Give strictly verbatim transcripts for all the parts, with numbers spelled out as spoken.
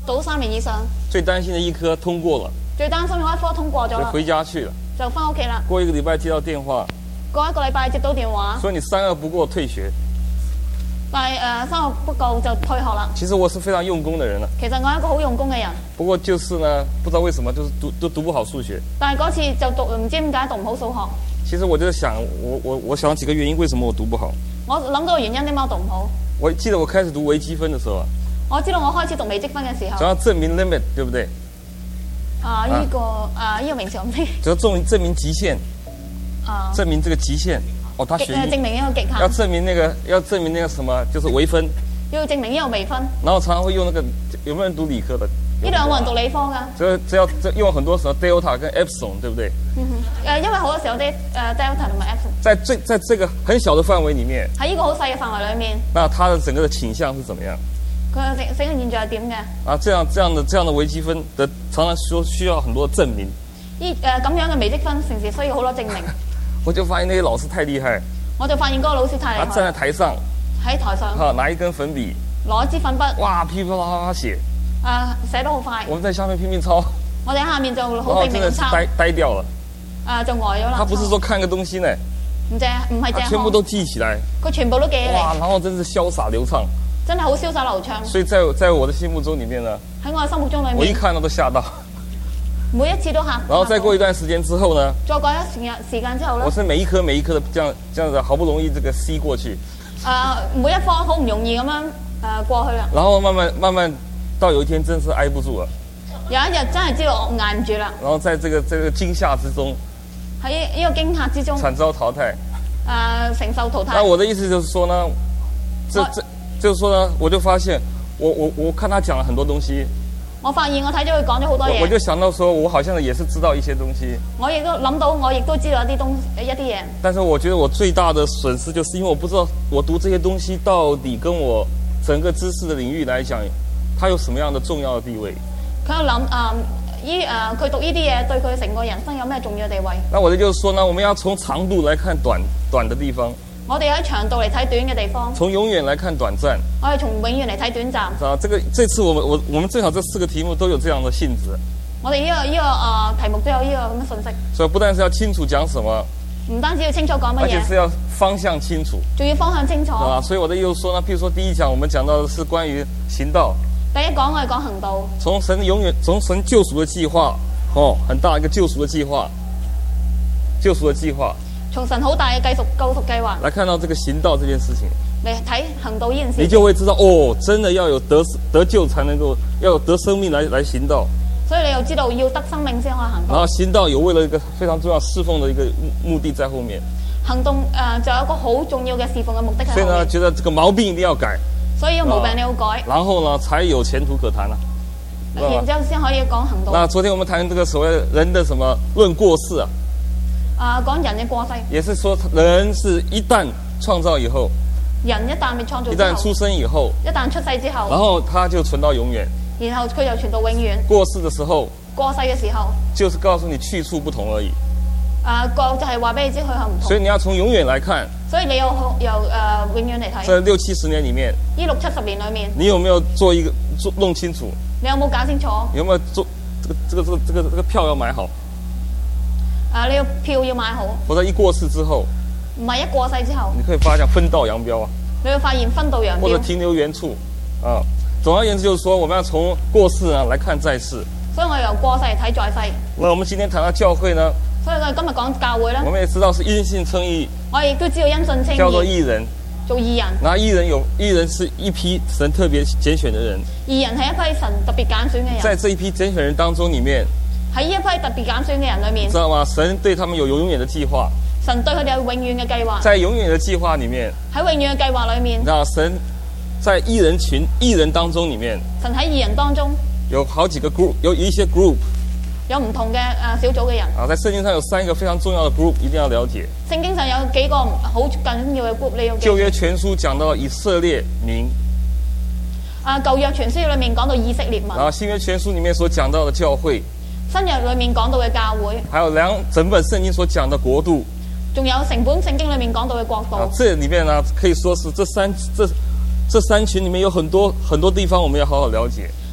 讀三年以上。 最擔心的一科通過了， 最擔心嗰一科通過咗啦， 就回家去了， 就翻屋企啦。 過一個禮拜接到電話， 過一個禮拜接到電話， 說你三二不過退學。 但係誒三個不夠就退學啦。 其實我是非常用功的人啦。 其實我係一個好用功嘅人。 不過就是呢，不知道為什麼就是讀都讀不好數學。 但係嗰次就讀唔知點解讀唔好數學。 其實我就想，我我我想幾個原因，為什麼我讀不好？ 我諗到個原因點解我讀唔好？ 我記得我開始讀微積分的時候啊， 我知道我開始讀微積分嘅時候， 主要證明 limit， 對不對？ 啊，呢、這個啊呢、這個名詞我唔知。 主要證明證明極限。 啊。 證明這個極限。哦，他學證明一個極限。 要證明那個，要證明那個什麼，就是微分。 要證明呢個微分。然後常常會用那個，有沒有人讀理科的？ 呢兩個人讀理科噶。 這這要這用很多時候 delta 跟 epsilon， 對不對？ 嗯哼。誒，因為好多時候啲誒 delta 同埋 epsilon。 在這在這個很小的範圍裡面。 喺呢個好細嘅範圍裡面。 那它的整個的傾向是怎麼樣？ 佢整整個現象係點嘅？ 啊，這樣這樣的這樣的微積分的，常常說需要很多證明。 呢誒咁樣嘅微積分，平時需要好多證明。 我就發現那些老師太厲害。 我就發現嗰個老師太厲害。 他站在台上。 喺台上。 哈，拿一根粉筆。 攞一支粉筆。 哇，噼噼啪啪啪寫。 啊，寫得好快。 我們在下面拼命抄。 我哋喺下面就好拼命咁抄。 呆呆掉了。 啊，就呆咗啦。 他不是說看個東西呢。 唔淨唔係淨。 他全部都記起來。 佢全部都記起嚟。 哇，然後真是瀟灑流暢。 真係好瀟灑流暢。 所以在在我的心目中裡面呢。 喺我嘅心目中裡面。 我一看到都嚇到。 每一次都嚇。 然後再過一段時間之後呢？ 再過一時間時間之後呢？ 我是每一科每一科的這樣這樣子，好不容易這個 C 過去。 啊、呃，每一科好唔容易咁樣誒、呃、過去啦。 然後慢慢慢慢到有一天真是挨不住了。 有一日真係知道我捱唔住啦。 然後在這個這個驚嚇之中。 喺呢個驚嚇之中。 慘遭淘汰。 誒、呃，承受淘汰。 那我的意思就是說呢，這這就是說呢，我就發現我我我看他講了很多東西。 我發現我睇咗佢講咗好多嘢， 我就想到說，我好像也是知道一些東西。 我亦都諗到，我亦都知道一啲東一啲嘢。 但是我覺得我最大的損失，就是因為我不知道我讀這些東西到底跟我整個知識的領域來講，它有什麼樣的重要的地位。 佢喺度諗啊，依誒佢讀呢啲嘢對佢成個人生有咩重要地位？ 那我的就是說呢，我們要從長度來看短短的地方。 我哋喺長度嚟睇短嘅地方， 從永遠來看短暫。 我哋從永遠嚟睇短暫。 啊，這個這次我們我我們正好這四個題目都有這樣的性質。 我哋呢、這個呢、這個啊、呃、題目都有呢個咁嘅信息。 所以不但是要清楚講什麼， 唔單止要清楚講乜嘢， 而且是要方向清楚。 仲要方向清楚。 啊，所以我的意思說呢，譬如說第一講我們講到的是關於行道。 第一講我哋講行道。從神永遠從神救贖的計劃，哦，很大一個救贖的計劃，救贖的計劃。 從神好大嘅繼續救贖計劃來看到這個行道這件事情， 嚟睇行道呢件事， 你就會知道哦，真的要有得得救才能夠，要有得生命來來行道。 所以你又知道要得生命先可以行道。 然後行道有為了一個非常重要侍奉的一個目的在後面。 行動誒、呃，就有一個好重要嘅侍奉嘅目的喺後面。 所以呢，覺得這個毛病一定要改。 所以呢個毛病你要改。 然後呢，才有前途可談啦。 然之後先可以講行道。 那昨天我們談這個所謂人的什麼論過世啊？ 啊，講人嘅過世， 也是說人是一旦創造以後， 人一旦被創造， 一旦出生以後， 一旦出世之後， 然後他就存到永遠， 然後佢就存到永遠。 過世的時候， 過世嘅時候， 就是告訴你去處不同而已。 啊，個就係話俾你知去向唔同。 所以你要從永遠來看， 所以你要由誒、呃、永遠嚟睇。 在六七十年裡面， 呢六七十年裡面， 你有沒有做一個做弄清楚？ 你有冇搞清楚？ 有沒有做這個這個這個這個這個票要買好？ 啊！你要票要買好， 否則一過世之後， 唔係一過世之後， 你可以發現分道揚鑣啊！ 你會發現分道揚鑣， 或者停留原處啊。總而言之，就是說我們要從過世啊來看在世。 所以我由過世嚟睇在世。 那我們今天談到教會呢？ 所以我哋今日講教會咧， 我們也知道是因信稱義， 我亦都知道因信稱義， 叫做義人， 做義人。 那義人有義人是一批神特別揀選的人， 義人係一批神特別揀選嘅人。 在這一批揀選人當中裡面。 喺呢一批特別揀選嘅人裏面， 知道嗎？神對他們有永遠的計劃。 神對佢哋有永遠嘅計劃。 在永遠的計劃裡面， 喺永遠嘅計劃裏面， 那神在義人群義人當中裡面， 神喺義人當中有好幾個 group， 有一些 group， 有唔同嘅誒小組嘅人。 啊，在聖經上有三個非常重要的 group， 一定要了解。 聖經上有幾個好緊要嘅 group， 你要記住。 舊約全書講到以色列民。 啊，舊約全書裏面講到以色列民。 然後新約全書裡面所講到的教會。 新約裏面講到嘅教會， 還有兩整本聖經所講的國度， 仲有成本聖經裏面講到嘅國度。 啊，這裏面呢可以說是這三這這三群裡面有很多很多地方我們要好好了解。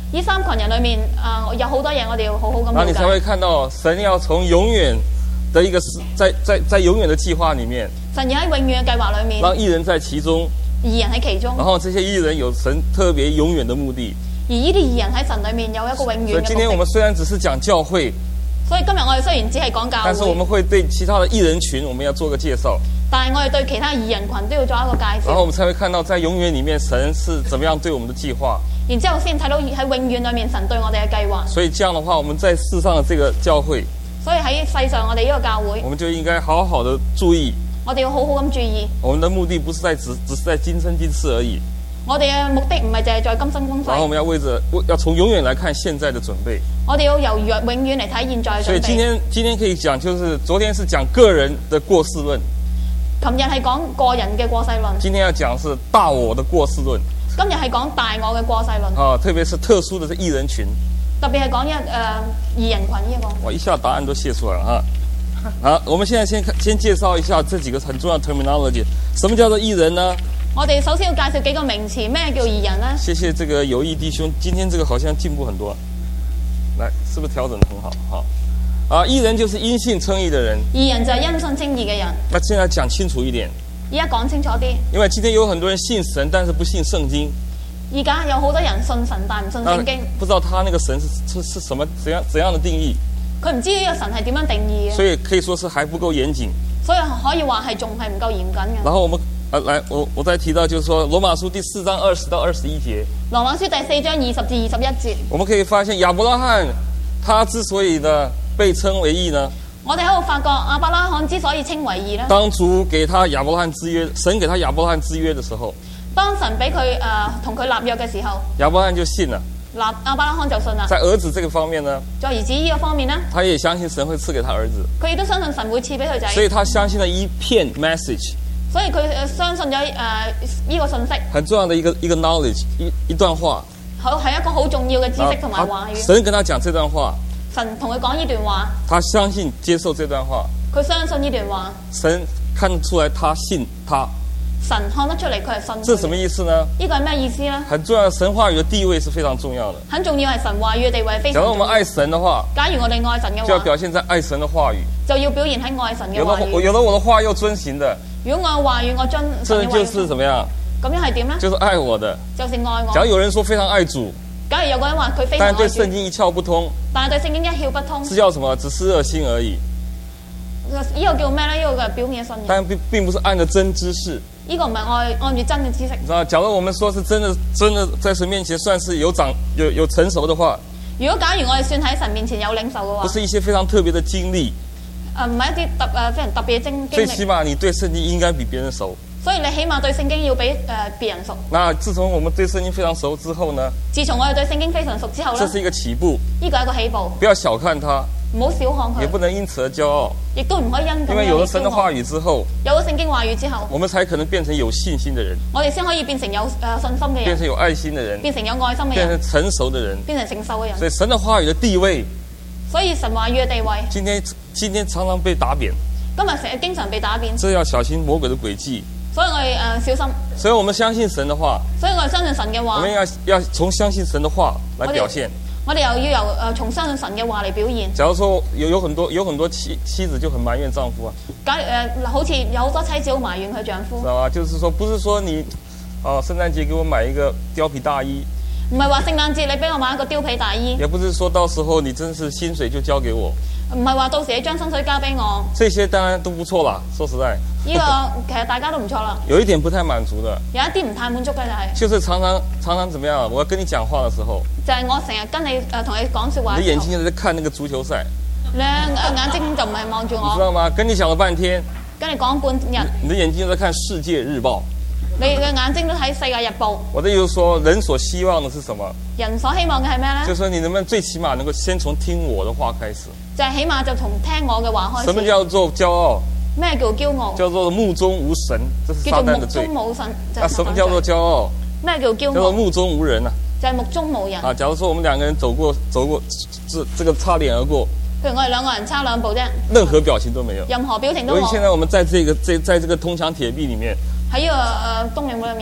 呢三群人裏面，誒、呃、有好多嘢我哋要好好咁了然後你才會解。 看到神要從永遠的一個時在在在永遠的計劃裡面， 神要喺永遠嘅計劃裏面， 讓義人在其中， 義人喺其中， 然後這些義人有神特別永遠的目的。 而呢啲義人喺神裏面有一個永遠所以嘅今天我們目的。 雖然只是講教會， 所以今日我哋雖然只係講教但是我會， 們會對其他的義人群，我們要做個介紹， 但係我哋對其他義人群都要做一個介然後我紹， 們才會看到在永遠裡面神是怎麼樣對我們的計劃。 然之後先睇到喺永遠裏面神對我哋嘅計劃。 所以這樣的話，我們在世上的這個教會， 所以喺世上我哋呢個教會我，們就應該好好的注意， 我哋要好好咁注意。 我們的目的不是在只只是在今生今世而已。 我哋嘅目的唔係淨係在今生今世， 然後我們要為着要從永遠來看現在的準備。 我哋要由永永遠嚟睇現在嘅所以準備。 今天今天可以講，就是昨天是講個人的過世論， 琴日係講個人嘅過世論， 今天要講是大我的過世論今日係講大我嘅過世論， 啊，特別是特殊的是義人群。 特別係講一誒義人群呢、這個。 我一下答案都寫出來了哈。好，我們現在先看先介紹一下這幾個很重要的 terminology。什麼叫做義人呢？ 我哋首先要介紹幾個名詞，咩叫義人呢？ 謝謝這個友誼弟兄，今天這個好像進步很多。來，是不是調整得很好？好，啊，義人就是因信稱義的人。 義人就係因信稱義嘅人。 那現在講清楚一點， 而家講清楚啲， 因為今天有很多人信神，但是不信聖經。 而家有好多人信神，但唔信聖經。 不知道他那個神是是是什麼怎樣怎樣的定義， 佢唔知呢個神係點樣定義嘅， 所以可以說是還不夠嚴謹。 所以可以話係仲係唔夠嚴謹嘅。 然後我們啊來，我我再提到，就是說羅馬書第四章二十到二十一節。 羅馬書第四章二十至二十一節， 我們可以發現亞伯拉罕他之所以呢被稱為義呢， 我哋喺度發覺亞伯拉罕之所以稱為義呢， 當主給他亞伯拉罕之約，神給他亞伯拉罕之約的時候， 當神俾佢誒同佢立約嘅時候， 亞伯拉罕就信了。 立亞伯拉罕就信啦。 在兒子這個方面呢， 在兒子呢個方面呢， 他也相信神會賜給他兒子， 佢亦都相信神會賜俾佢仔， 所以他相信了一片 message， 所以佢誒相信咗誒呢個信息， 很重要的一個一個 knowledge 一一段話。 好係一個好重要嘅知識同埋話語。 神跟他講這段話， 神同佢講呢段話， 他相信接受這段話， 佢相信呢段話， 神看得出來他信他， 神看得出嚟佢係信佢。 這是什麼意思呢？ 呢個係咩意思呢？ 很重要的神話語的地位是非常重要的。 很重要係神話語嘅地位非假如我常重要。 們愛神的話， 假如我哋愛神嘅就要話， 表現在愛神的話語。 就要表現喺愛神嘅有話語。 的我有的我的話要遵行的， 如果我話語我遵這人就神嘅話語， 是怎麼樣？ 咁樣係點呢？ 就是愛我的。 就是愛我。 假如有人說非常愛主， 假如有個人話佢非常但是對愛主， 聖經一竅不通， 但係對聖經一竅不通， 是叫什麼？只是熱心而已， 呢個叫咩呢？呢個嘅表面嘅信仰， 但並並不是按着真知識。 呢個唔係按按住真嘅知識。 你知道，假如我們說是真的真的在神面前算是有長有有成熟的話， 如果假如我哋算喺神面前有領受嘅話， 不是一些非常特別的經歷， 誒唔係一啲特誒非常特別嘅經經最起歷， 碼你對聖經應該比別人熟。 所以你起碼對聖經要比誒別人熟。 那自從我們對聖經非常熟之後呢， 自從我哋對聖經非常熟之後咧， 這是一個起步， 呢個係一個起步， 不要小看它， 唔好小看佢， 也不能因此而驕傲。 亦都唔可以因咁因為有了神的話語， 語之後， 有咗聖經話語之後， 我們才可能變成有信心的人， 我哋先可以變成有誒信心嘅人， 變成有愛心的人， 變成有愛心嘅人， 變成成熟的人。 變成成熟嘅人。 所以神的話語的地位， 所以神話語嘅地位， 今天今天常常被打扁， 今日成日經常被打扁， 這要小心魔鬼的詭計。 所以我哋誒、呃、小心。 所以我們相信神的話， 所以我哋相信神嘅話我們，要要從相信神的話來表現。 我哋又要由誒、呃、從相信神嘅話嚟表現。 假如說有有很多有很多妻妻子就很埋怨丈夫啊， 假如誒、呃、好似有好多妻子好埋怨佢丈夫知，道嗎？就是說，不是說你，哦，聖誕節給我買一個貂皮大衣， 唔係話聖誕節你俾我買一個貂皮大衣， 也不是說到時候你真是薪水就交給我， 唔係話到時你將薪水交俾我。 這些當然都不錯啦。說實在， 呢、這個其實大家都唔錯啦。 有一點不太滿足的， 有一啲唔太滿足嘅就係、是， 就是常常常常怎麼樣？我要跟你講話的時候， 就係、是、我成日跟你誒同、呃、你講説話嘅時候， 你的眼睛就在看那個足球賽， 你眼睛就唔係望住我， 你知道嗎？跟你講了半天， 跟你講半日， 你的眼睛就在看《世界日報》。 你嘅眼睛都睇《世界日報》。 我的意思說，人所希望的是什麼？ 人所希望嘅係咩呢？ 就是說你能不能最起碼能夠先從聽我的話開始？ 就係起碼就從聽我嘅話開始。 什麼叫做驕傲？ 咩叫驕傲？ 叫做目中無神，這是撒叫做目旦的罪。 中無神。就那係什麼叫做驕傲？ 咩叫驕叫做傲？ 目中無人啊！ 就係目中無人。 啊，假如說我們兩個人走過走過，這這個擦臉而過， 譬如我哋兩個人差兩步啫， 任何表情都沒有。 任何表情都由於冇。 現在我們在這個在在這個銅牆鐵壁裡面， 喺呢個誒東領會裏面，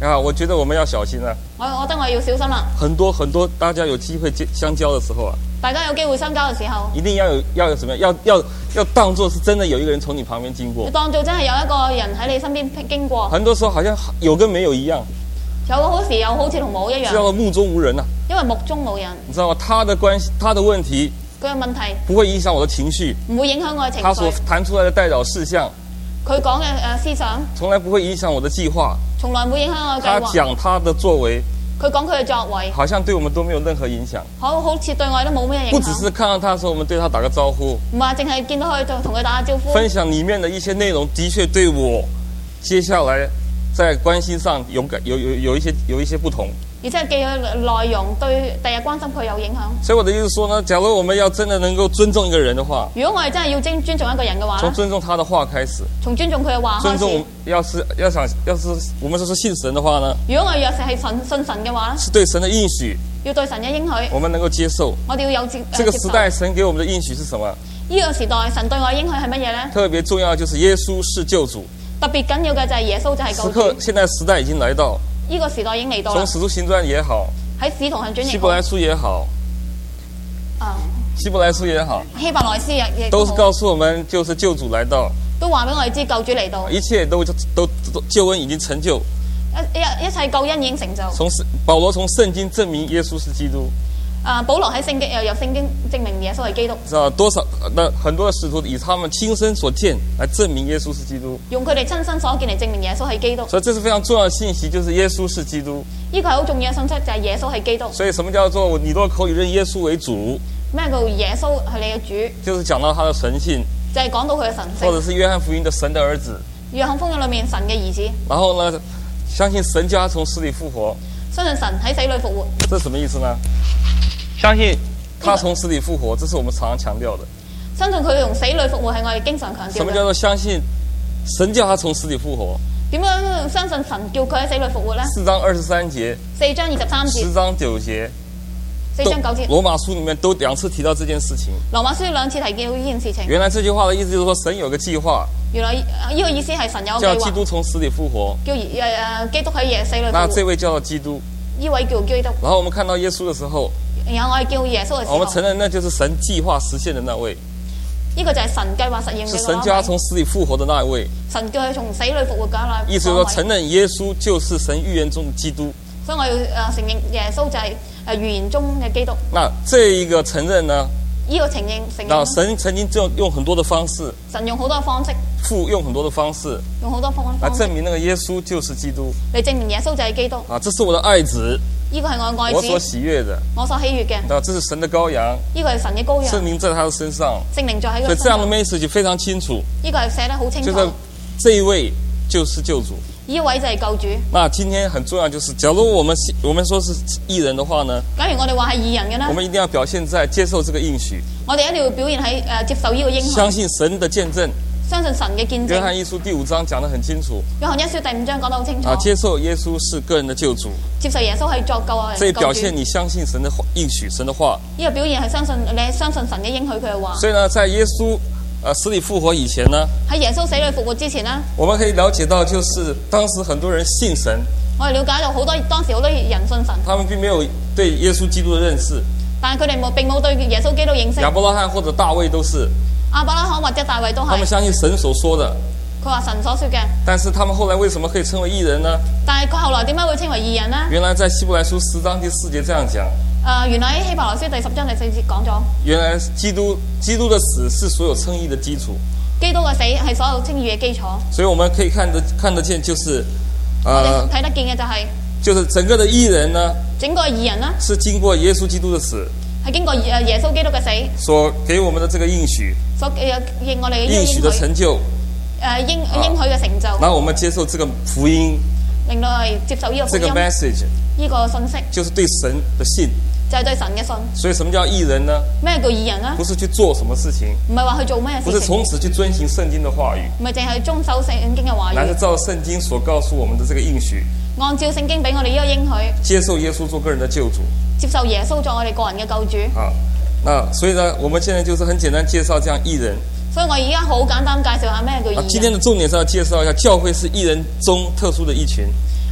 啊，我觉得我们要小心啊。 我我覺得我要小心啦。 很多很多，大家有機會接相交的時候啊， 大家有機會相交嘅時候， 一定要有要有什麼，要要要當作是真的有一個人從你旁邊經過要。當做真係有一個人喺你身邊經過。 很多時候好像有跟沒有一樣， 有個好時又好似同冇一樣。 叫做目中無人啊。 因為目中無人。 你知道嗎？他的關係，他的問題， 佢嘅問題不會影響我的情緒， 唔會影響我嘅情緒。 他所談出來的代禱事項， 佢講嘅誒思想， 從來不會影響我的計劃。 從來唔會影響我嘅他計劃。 講他的作為， 佢講佢嘅作為， 好像對我們都沒有任何影響。 好好似對我都冇咩影響。 不只是看到他的時候，我們對他打個招呼， 唔係淨係見到佢就同佢打下招呼。 分享裡面的一些內容，的確對我接下來在關係上有感有有有一些有一些不同。 而且記佢內容對第日關心佢有影響。 所以我的意思說呢，假如我們要真的能夠尊重一個人的話， 如果我哋真係要尊尊重一個人嘅話， 從尊重他的話開始， 從尊重佢嘅話開始。 尊重要是要想要是我們說是信神的話呢， 如果我哋若是係信信神嘅話咧， 是對神的應許， 要對神嘅應許， 我們能夠接受。 我哋要有接。 這個時代神給我們的應許是什麼？ 呢個時代神對我嘅應許係乜嘢咧？ 特別重要就是耶穌是救主。 特別緊要嘅就係耶穌就係救此刻主。 現在時代已經來到， 呢個時代已經嚟到啦。 從使徒行傳也好， 喺使徒行傳希伯來書也好， 啊， 希伯來書也好， 希伯來書亦亦都是告訴我們，就是救主來到， 都話俾我哋知救主嚟到， 一切都都都救恩已經成就。 一一一切救恩已經成就。 從保羅從聖經證明耶穌是基督。 啊，保羅喺聖經又由聖經證明耶穌係基督。 知道多少？那很多的使徒以他們親身所見來證明耶穌是基督， 用佢哋親身所見嚟證明耶穌係基督。 所以這是非常重要的信息，就是耶穌是基督。 呢個係好重要嘅信息，就係耶穌係基督。 所以什麼叫做你若口裡認耶穌為主？ 咩叫耶穌係你嘅主？ 就是講到他的神性， 就係講到佢嘅神性。 或者是約翰福音的神的兒子。 約翰福音裏面神嘅兒子。 然後呢，相信神叫他從死裡復活。 相信神喺死裡復活。 這是什麼意思呢？相信他從死裡復活，這是我們常常強調的。 相信佢從死裡復活係我哋經常強調嘅。 什麼叫做相信神叫他從死裡復活？ 點樣相信神叫佢喺死裡復活呢？ 四章二十三節， 四章二十三節， 十章九節， 四章九節。 羅馬書裡面都兩次提到這件事情。 羅馬書兩次提到呢件事情。 原來這句話的意思就是說，神有個計劃。 原來呢個意思係神有個計劃。 叫基督從死裡復活。 叫誒誒基督喺耶死裡復活。 那這位叫做基督。 呢位叫基督。然後我們看到耶穌的時候。 然後我哋叫耶穌嘅時候， 我們承認那就是神計劃實現的那位。 呢個就係神計劃實現嘅。 是神叫他從死裡復活的那一位。 神叫佢從死裡復活嘅那位。 意思就是說，承認耶穌就是神預言中的基督。 所以我要誒承認耶穌就係誒預言中嘅基督。 那這一個承認呢？ 呢個承認承認。 那神曾經就用很多的方式。 神用好多方式。 父用很多的方式。 用好多方式。 來證明那個耶穌就是基督。 嚟證明耶穌就係基督。 啊，這是我的愛子。 呢個係我嘅愛子， 我所喜悅的， 我所喜悅嘅。 啊，這是神的羔羊， 呢個係神嘅羔羊， 聖靈在他的身上， 聖靈在喺佢身上。 所以這樣的 message 非常清楚。 呢個係寫得好清楚。 就是這一位就是救主。 呢位就係救主。 那今天很重要就是，假如我們我們說是義人的話呢？ 假如我哋話係義人嘅呢？ 我們一定要表現在接受這個應許。 我哋一定要表現喺誒、呃、接受呢個應許。 相信神的見證。 相信神嘅見證。 約翰一書第五章講得很清楚。 約翰一書第五章講得好清楚。 啊，接受耶穌是個人的救主。 接受耶穌係作救人。 所以表現你相信神的應許，神的話。 呢個表現係相信你相信神嘅應許佢嘅話。 所以呢，在耶穌呃死裡復活以前呢， 喺耶穌死裡復活之前呢， 我們可以了解到，就是當時很多人信神。 我哋了解到好多當時好多人信神。 他們並沒有對耶穌基督的認識。 但係佢哋冇並冇對耶穌基督認識。 亞伯拉罕或者大衛都是。 亞伯拉罕或者大衛都係。 他們相信神所說的。 佢話神所說嘅。 但是他們後來為什麼可以稱為義人呢？ 但係佢後來點解會稱為義人呢？ 原來在希伯來書十章第四節這樣講。誒、 呃，原來喺希伯來書第十章第四節講咗。 原來基督基督的死是所有稱義的基礎。 基督嘅死係所有稱義嘅基礎。所以我們可以看得看得見，就是， 呃，睇得見嘅就係、是， 就是整個的義人呢， 整個義人呢， 是經過耶穌基督的死。 係經過誒耶穌基督嘅死所給我們的這個應許， 所應我哋嘅應許的成就， 誒應應許嘅成就。 然後我們接受這個福音， 令到係接受呢個福音。 這個 message， 呢個信息， 就是對神的信， 就係對神嘅信。 所以什麼叫義人呢？ 咩叫義人呢？ 不是去做什麼事情， 唔係話去做咩事情， 不是從此去遵行聖經的話語， 唔係淨係遵守聖經嘅話語， 乃是照聖經所告訴我們的這個應許， 按照聖經俾我哋呢個應許， 接受耶穌做個人的救主， 接受耶穌做我哋個人嘅救主。 啊。那所以呢，我們現在就是很簡單介紹這樣義人。 所以我而家好簡單介紹下咩叫義人。 今天的重點是要介紹一下教會是義人中特殊的一群。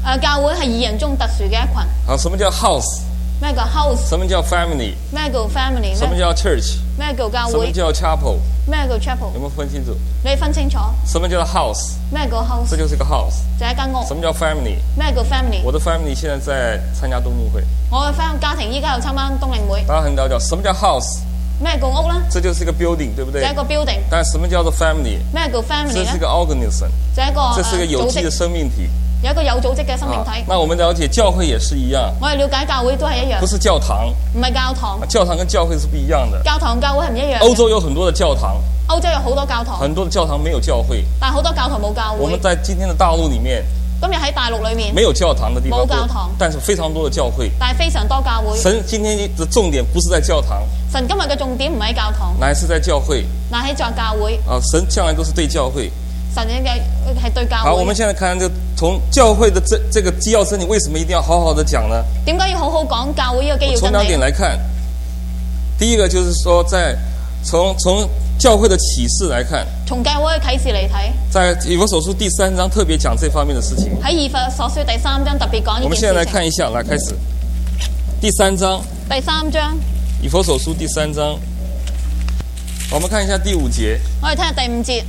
誒教會係二人中特殊嘅一群。 好，什麼叫 house？ 咩叫 house？ 什麼叫 family？ 咩叫 family？ 什麼叫 church？ 咩叫教會？ 什麼叫 chapel？ 咩叫 chapel？ 有沒有分清楚？ 你分清楚。 什麼叫 house？ 咩叫 house？ 這就是一個 house， 就係一間屋。 什麼叫 family？ 咩叫 family？ 我的 family 現在在參加冬令會。 我嘅 family 家庭依家有參加冬令會。 大家很了解，什麼叫 house？ 咩叫屋呢？ 這就是一個 building，對不對？ 就係一個 building。 但什麼叫做 family？ 咩叫 family 呢？ 這是一個 organism， 就係一個這是一個有機的生命體。 有一個有組織嘅生命體。 啊，那我們了解教會也是一樣。 我哋了解教會都係一樣。 不是教堂。 唔係教堂。 教堂跟教會是不一樣的。 教堂教會係唔一樣。 歐洲有很多的教堂。 歐洲有好多教堂。 很多的教堂沒有教會。 但係好多教堂冇教會。 我們在今天的大陸裡面。 今日喺大陸裡面。 沒有教堂的地方。 冇教堂。 但是非常多的教會。 但係非常多教會。 神今天的重點不是在教堂。 神今日嘅重點唔喺教堂。 乃是在教會。 乃係在教會。 啊，神向來都是對教會。 神嘅係對教會。 好，我們現在看就從教會的這這個基要真理，為什麼一定要好好的講呢？ 點解要好好講教會呢個基要真理？ 從兩點來看，第一個就是說在，在從從教會的啟示來看， 從教會嘅啟示嚟睇， 在以弗所書第三章特別講這方面的事情。 喺以弗所書第三章特別講呢件事情。 我們現在來看一下，來開始，第三章。 第三章。 以弗所書第三章，我們看一下第五節。 我哋睇下第五節。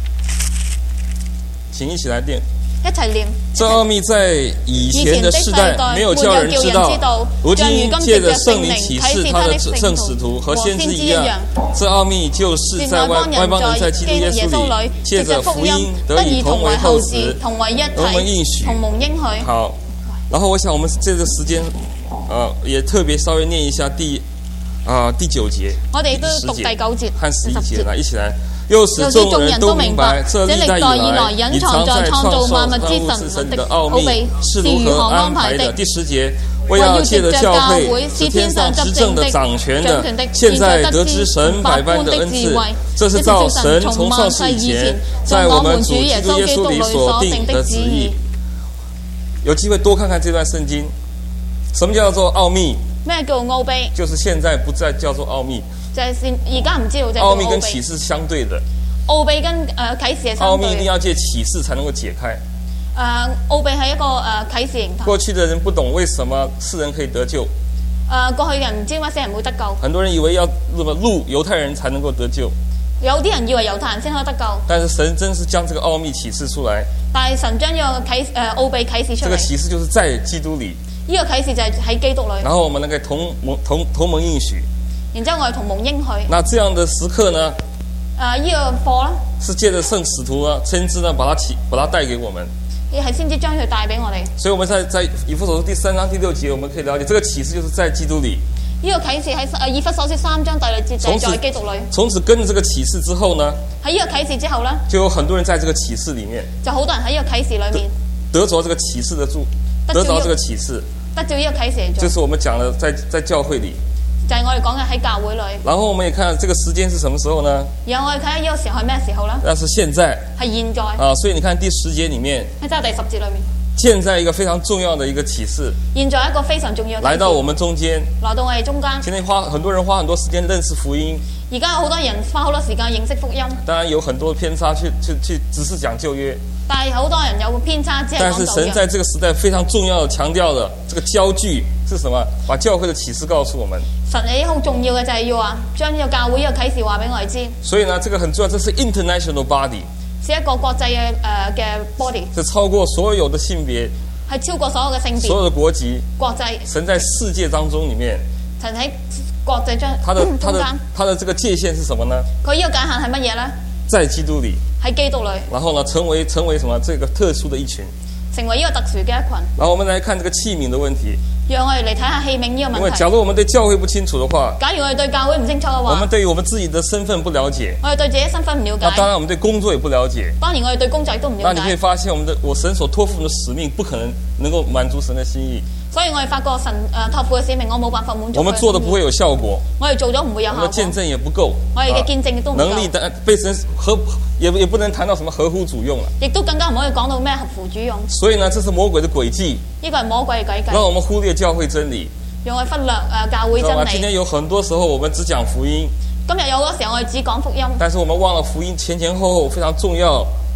請一起來念， 一齊念。 這奧秘在以前的世代沒有叫人知道，如今借着聖靈啟示他的聖使徒和先知一樣。這奧秘就是在外外邦人在基督耶穌裏借着福音得以同為後嗣， 同為一體， 同蒙應許。 同蒙應許。 好，然後我想我們這個時間，呃，也特別稍微念一下第啊、呃、第九節。 我哋都讀第九節和十一節來，一起來。又使眾人都明白，這歷代以來隱藏在創造萬物之神的奧秘是如何安排的。第十節，為要借着教會是天上執政的掌權的，現在得知神百般的恩賜，這是照神從創世以前在我們主基督耶穌裏所定的旨意。有機會多看看這段聖經。什麼叫做奧秘？ 咩叫奧秘？ 就是現在不再叫做奧秘。 就係而家唔知道，就係奧秘跟啟示是相對的。 奧秘跟誒、呃、啟示係相對。奧秘一定要借啟示才能夠解開。誒、 呃，奧秘係一個誒、呃、啟示形態。 過去的人不懂為什麼世人可以得救。誒、 呃，過去人唔知點解世人會得救。 很多人以為要入入猶太人才能夠得救。 有啲人以為猶太人先可以得救。 但是神真是將這個奧秘啟示出來。 但係神將呢個啟誒、呃、奧秘啟示出嚟。 這個啟示就是在基督裏。 呢、這個啟示就係喺基督裏。 然後我們能夠同蒙同同蒙應許。 然之後我哋同蒙應許。 那這樣的時刻呢？ 誒、呃，呢、這個課呢， 是借着聖使徒呢，先知呢，把它起，把它帶給我們。 亦係先知將佢帶俾我哋。 所以我們在在以弗所書第三章第六節，我們可以了解，這個啟示就是在基督裏。 呢、這個啟示喺誒以弗所書三章第六節就在基督裏。 從此跟着這個啟示之後呢？ 喺呢個啟示之後呢， 就有很多人在這個啟示裏面。 就好多人喺呢個啟示裏面得得着這個啟示的助，得着這個啟示。 得着呢個啟示嚟做。 就是我們講的在在教會裏。 就係、是、我哋講嘅喺教會裏。 然後我們也看這個時間是什麼時候呢？ 然後我哋睇下呢個時候係咩時候呢？ 那是現在。 係現在。 啊，所以你看第十節裏面。 喺真係第十節裏面。 現在一個非常重要的一個啟示。 現在一個非常重要的。 來到我們中間。 來到我哋中間。 今天花很多人花很多時間認識福音。 而家有好多人花好多時間認識福音。當然有很多偏差去，去去去，只是講舊約。 但係好多人有偏差，只係講舊約。 但是神在這個時代非常重要的強調的這個焦距是什麼？把教會的啟示告訴我們。 神你好重要嘅就係要話將呢個教會呢個啟示話俾我哋知。 所以呢，這個很重要，這是 international body。 是一個國際嘅誒嘅 body。 是超過所有的性別。 係超過所有嘅性別。 所有的國籍。 國際。 神在世界當中裡面。 神喺國際將他的他的他的這個界限是什麼呢？ 佢呢個界限係乜嘢呢？ 在基督裡。 喺基督裏。 然後呢，成為成為什麼？這個特殊的一群。 成為呢個特殊嘅一群。 然後我們來看這個器皿的問題。 讓我哋嚟睇下器皿呢個問題。 因為假如我們對教會不清楚的話， 假如我哋對教會唔清楚嘅話， 我們對於我們自己的身份不了解， 我哋對自己身份唔了解。 那當然我們對工作也不了解。 當然我哋對工作亦都唔了解。 那你可以發現，我們的我神所託付的使命不可能能夠滿足神的心意。 所以我哋發覺神誒託付嘅使命，我冇辦法滿足。 我們做的不會有效果。 我哋做咗唔會有效果。 我們的見證也不夠。 我哋嘅見證亦都唔夠。 能力但被神合也也不能談到什麼合乎主用啦。 亦都更加唔可以講到咩合乎主用。 所以呢，這是魔鬼的詭計。 呢個係魔鬼嘅詭計。 讓我們忽略教會真理。讓我哋忽略誒教會真理。 今天有很多時候我們只講福音。 今日有好多時候我哋只講福音。 但是我們忘了福音前前後後非常重要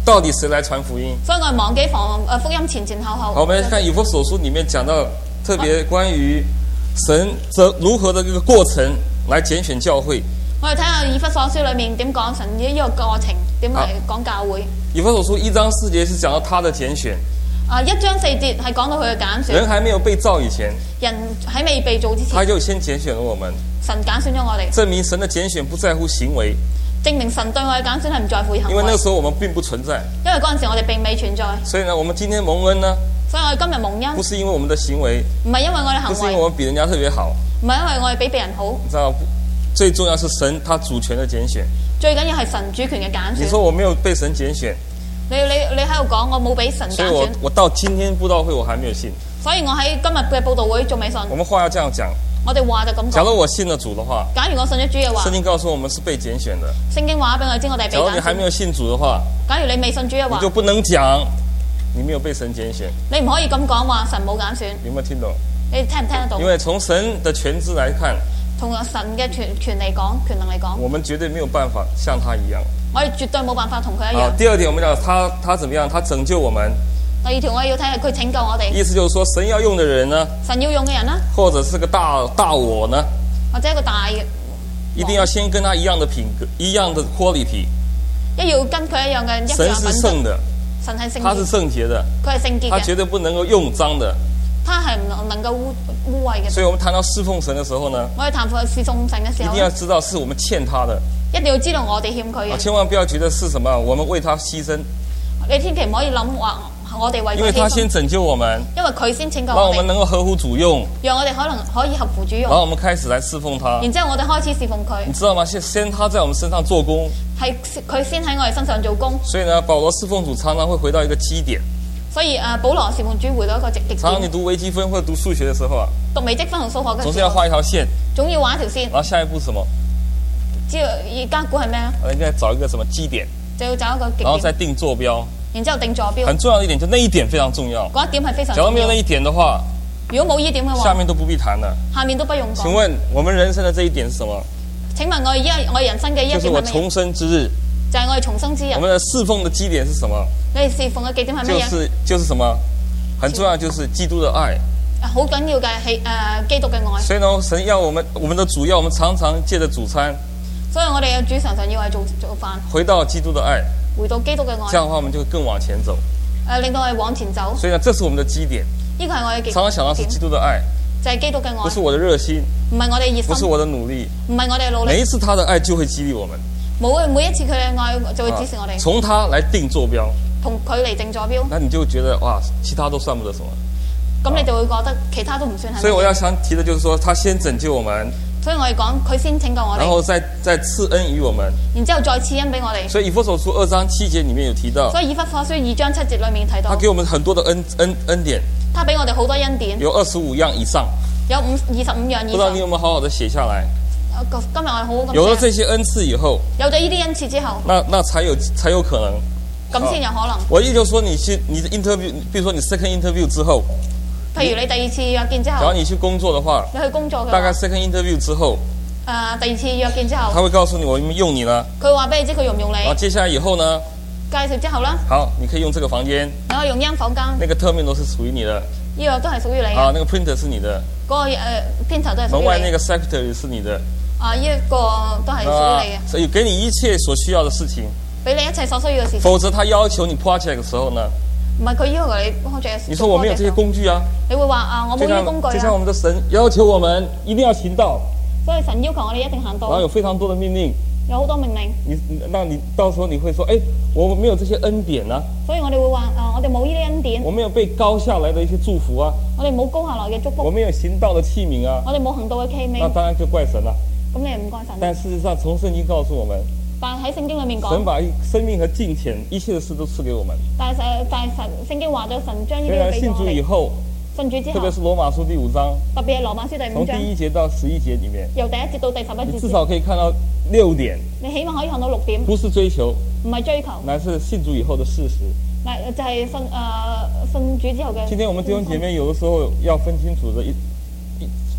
到底誰來傳福音？ 所以我哋忘記防誒福音前前後後。 好，我們來看以弗所書裡面講到特別關於神這如何的一個過程來揀選教會。 我哋睇下以弗所書裡面點講神呢個過程，點嚟講教會。以弗所書一章四節是講到他的揀選。 啊，一章四節係講到佢嘅揀選。 人還沒有被造以前， 人喺未被造之前， 他就先揀選了我們。 神揀選咗我哋， 證明神的揀選不在乎行為。 證明神對我嘅揀選係唔在乎行為。 因為那個時候我們並不存在。 因為嗰陣時我哋並未存在。 所以呢，我們今天蒙恩呢？ 所以我哋今日蒙恩， 不是因為我們的行為， 唔係因為我哋行為， 不是因為我們比人家特別好， 唔係因為我哋比別人好。 你知道，最重要是神他主權的揀選。 最緊要係神主權嘅揀選。 你說我沒有被神揀選？你你你喺度講我冇俾神揀選， 所以我我到今天佈道會我還沒有信。 所以我喺今日嘅佈道會仲未信。 我們話要這樣講。 我哋話就咁講。 假如我信了主的話， 假如我信咗主嘅話， 聖經告訴我們是被揀選的。 聖經話俾我知我哋被揀選。 假如你還沒有信主的話， 假如你未信主嘅話， 你就不能講你沒有被神揀選。 你唔可以咁講話神冇揀選。 有沒有聽懂？ 你聽唔聽得到？ 因為從神的權智來看， 從神嘅權權嚟講，權能嚟講， 我們絕對沒有辦法像他一樣。 我哋絕對冇辦法同佢一樣。 第二點，我們講他他怎麼樣？他拯救我們。 第二條我要睇係佢拯救我哋。 意思就是說，神要用的人呢？ 神要用嘅人呢？ 或者是個大大我呢？ 或者一個大， 一定要先跟他一樣的品格，一樣的 quality。 一要跟佢一樣嘅一樣品質。 神是聖的， 神係聖潔， 他是聖潔的， 佢係聖潔嘅， 他絕對不能夠用髒的。 他係唔能夠污污穢嘅。 所以我們談到侍奉神的時候呢， 我哋談侍奉神嘅時候， 一定要知道是我們欠他的， 一定要知道我哋欠佢嘅。 千萬不要覺得是什麼，我們為他犧牲。 你千祈唔可以諗話我哋為佢犧牲， 因為他先拯救我們， 因為佢先拯救我哋， 讓我們能夠合乎主用， 讓我哋可能可以合乎主用， 然後我們開始來侍奉他。 然之後我哋開始侍奉佢。 你知道嗎？先先他在我們身上做工， 係佢先喺我哋身上做工。 所以呢，保羅侍奉主常常會回到一個基點。 所以誒，保羅侍奉主回到一個極極點。 常常你讀微積分或者讀數學嘅時候啊， 讀微積分同數學嘅時候， 總是要畫一條線， 總要畫一條線。 然後下一步什麼？ 知道而家估係咩啊？ 應該找一個什麼基點， 就要找一個極點， 然後再定坐標。 然之後定坐標。 很重要的一點就那一點非常重要。 嗰一點係非常重要。 假如沒有那一點的話， 如果冇呢點嘅話， 下面都不必談了。 下面都不用講。 請問我們人生的這一點是什麼？ 請問我而家我人生嘅一點係咩？ 就是我重生之日。 就係我哋重生之日。 我們的侍奉的基點是什麼？ 你哋侍奉嘅基點係乜嘢？ 就是就是什麼？很重要，就是基督的愛。 好緊要嘅係誒基督嘅愛。 所以呢，神要我們我們的主要我們常常借着主餐。 所以我哋嘅主常常要係做做飯。 回到基督的愛。 回到基督嘅愛。 這樣的話，我們就會更往前走。 誒，令到我哋往前走。 所以呢，這是我們的基點。 呢個係我嘅基點。 常常想到是基督的愛。 就係基督嘅愛。 不是我的熱心。 唔係我哋熱心。 不是我的努力。 唔係我哋努力。 每一次他的愛就會激勵我們。 每每一次佢嘅愛就會指示我哋。 從他來定坐標。 同佢嚟定坐標。 那你就覺得哇，其他都算不得什麼。 咁你就會覺得其他都唔算係。 所以我要想提的就是說，他先拯救我們。所以我哋講佢先拯救我哋，然後再再賜恩於我們，然之後再賜恩俾我哋。所以以弗所書二章七節裡面有提到，所以以弗所書二章七節裡面提到，他給我們很多的恩恩恩典，他俾我哋好多恩典，有二十五樣以上，有五二十五樣以上。不知道你有冇好好的寫下來？今日我好好咁。有了這些恩賜以後，有咗呢啲恩賜之後，那那才有才有可能，咁先有可能。我意思就是說，你去你的 interview，比如說你 second interview 之後。譬如你第二次約見之後，假如你去工作的話，你去工作嘅，大概 second interview 之後，誒、呃、第二次約見之後，他會告訴你我用你啦。佢話俾你知佢用唔用你。啊，接下來以後呢？介紹之後啦。好，你可以用這個房間。你可以用間房間。那個 terminal 是屬於你的。呢個都係屬於你。啊，那個 printer 是你的。嗰、那個誒、呃、printer 都係屬於你。門外那個 secretary 是你的。啊，呢、這、一個都係屬於你嘅。所以給你一切所需要的事情。俾你一切所需要嘅事情。否則，他要求你 project 嘅時候呢？唔係佢要求你 project。你說我沒有這些工具啊？你會話啊，我冇呢啲工具啊。就像我們的神要求我們一定要行道。所以神要求我哋一定行道。然後有非常多的命令。有好多命令。你，那你到時候你會說，誒，我沒有這些恩典啊。所以我哋會話啊，我哋冇呢啲恩典。我沒有被高下來的一些祝福啊。我哋冇高下來嘅祝福。我沒有行道的器皿啊。我哋冇行道嘅器皿。那當然就怪神啦。咁你唔怪神。但事實上，從聖經告訴我們。但喺聖經裏面講，神把生命和金錢一切的事都賜給我們。但係誒，但係神聖經話咗，神將呢啲俾我哋。信主以後，信主之後，特別是羅馬書第五章，特別係羅馬書第五章，從第一節到十一節裏面，由第一節到第十一節，你至少可以看到六點。你起碼可以看到六點。不是追求，唔係追求，乃是信主以後的事實。乃就係信誒信主之後嘅。今天我們弟兄姐妹有的時候要分清楚的一一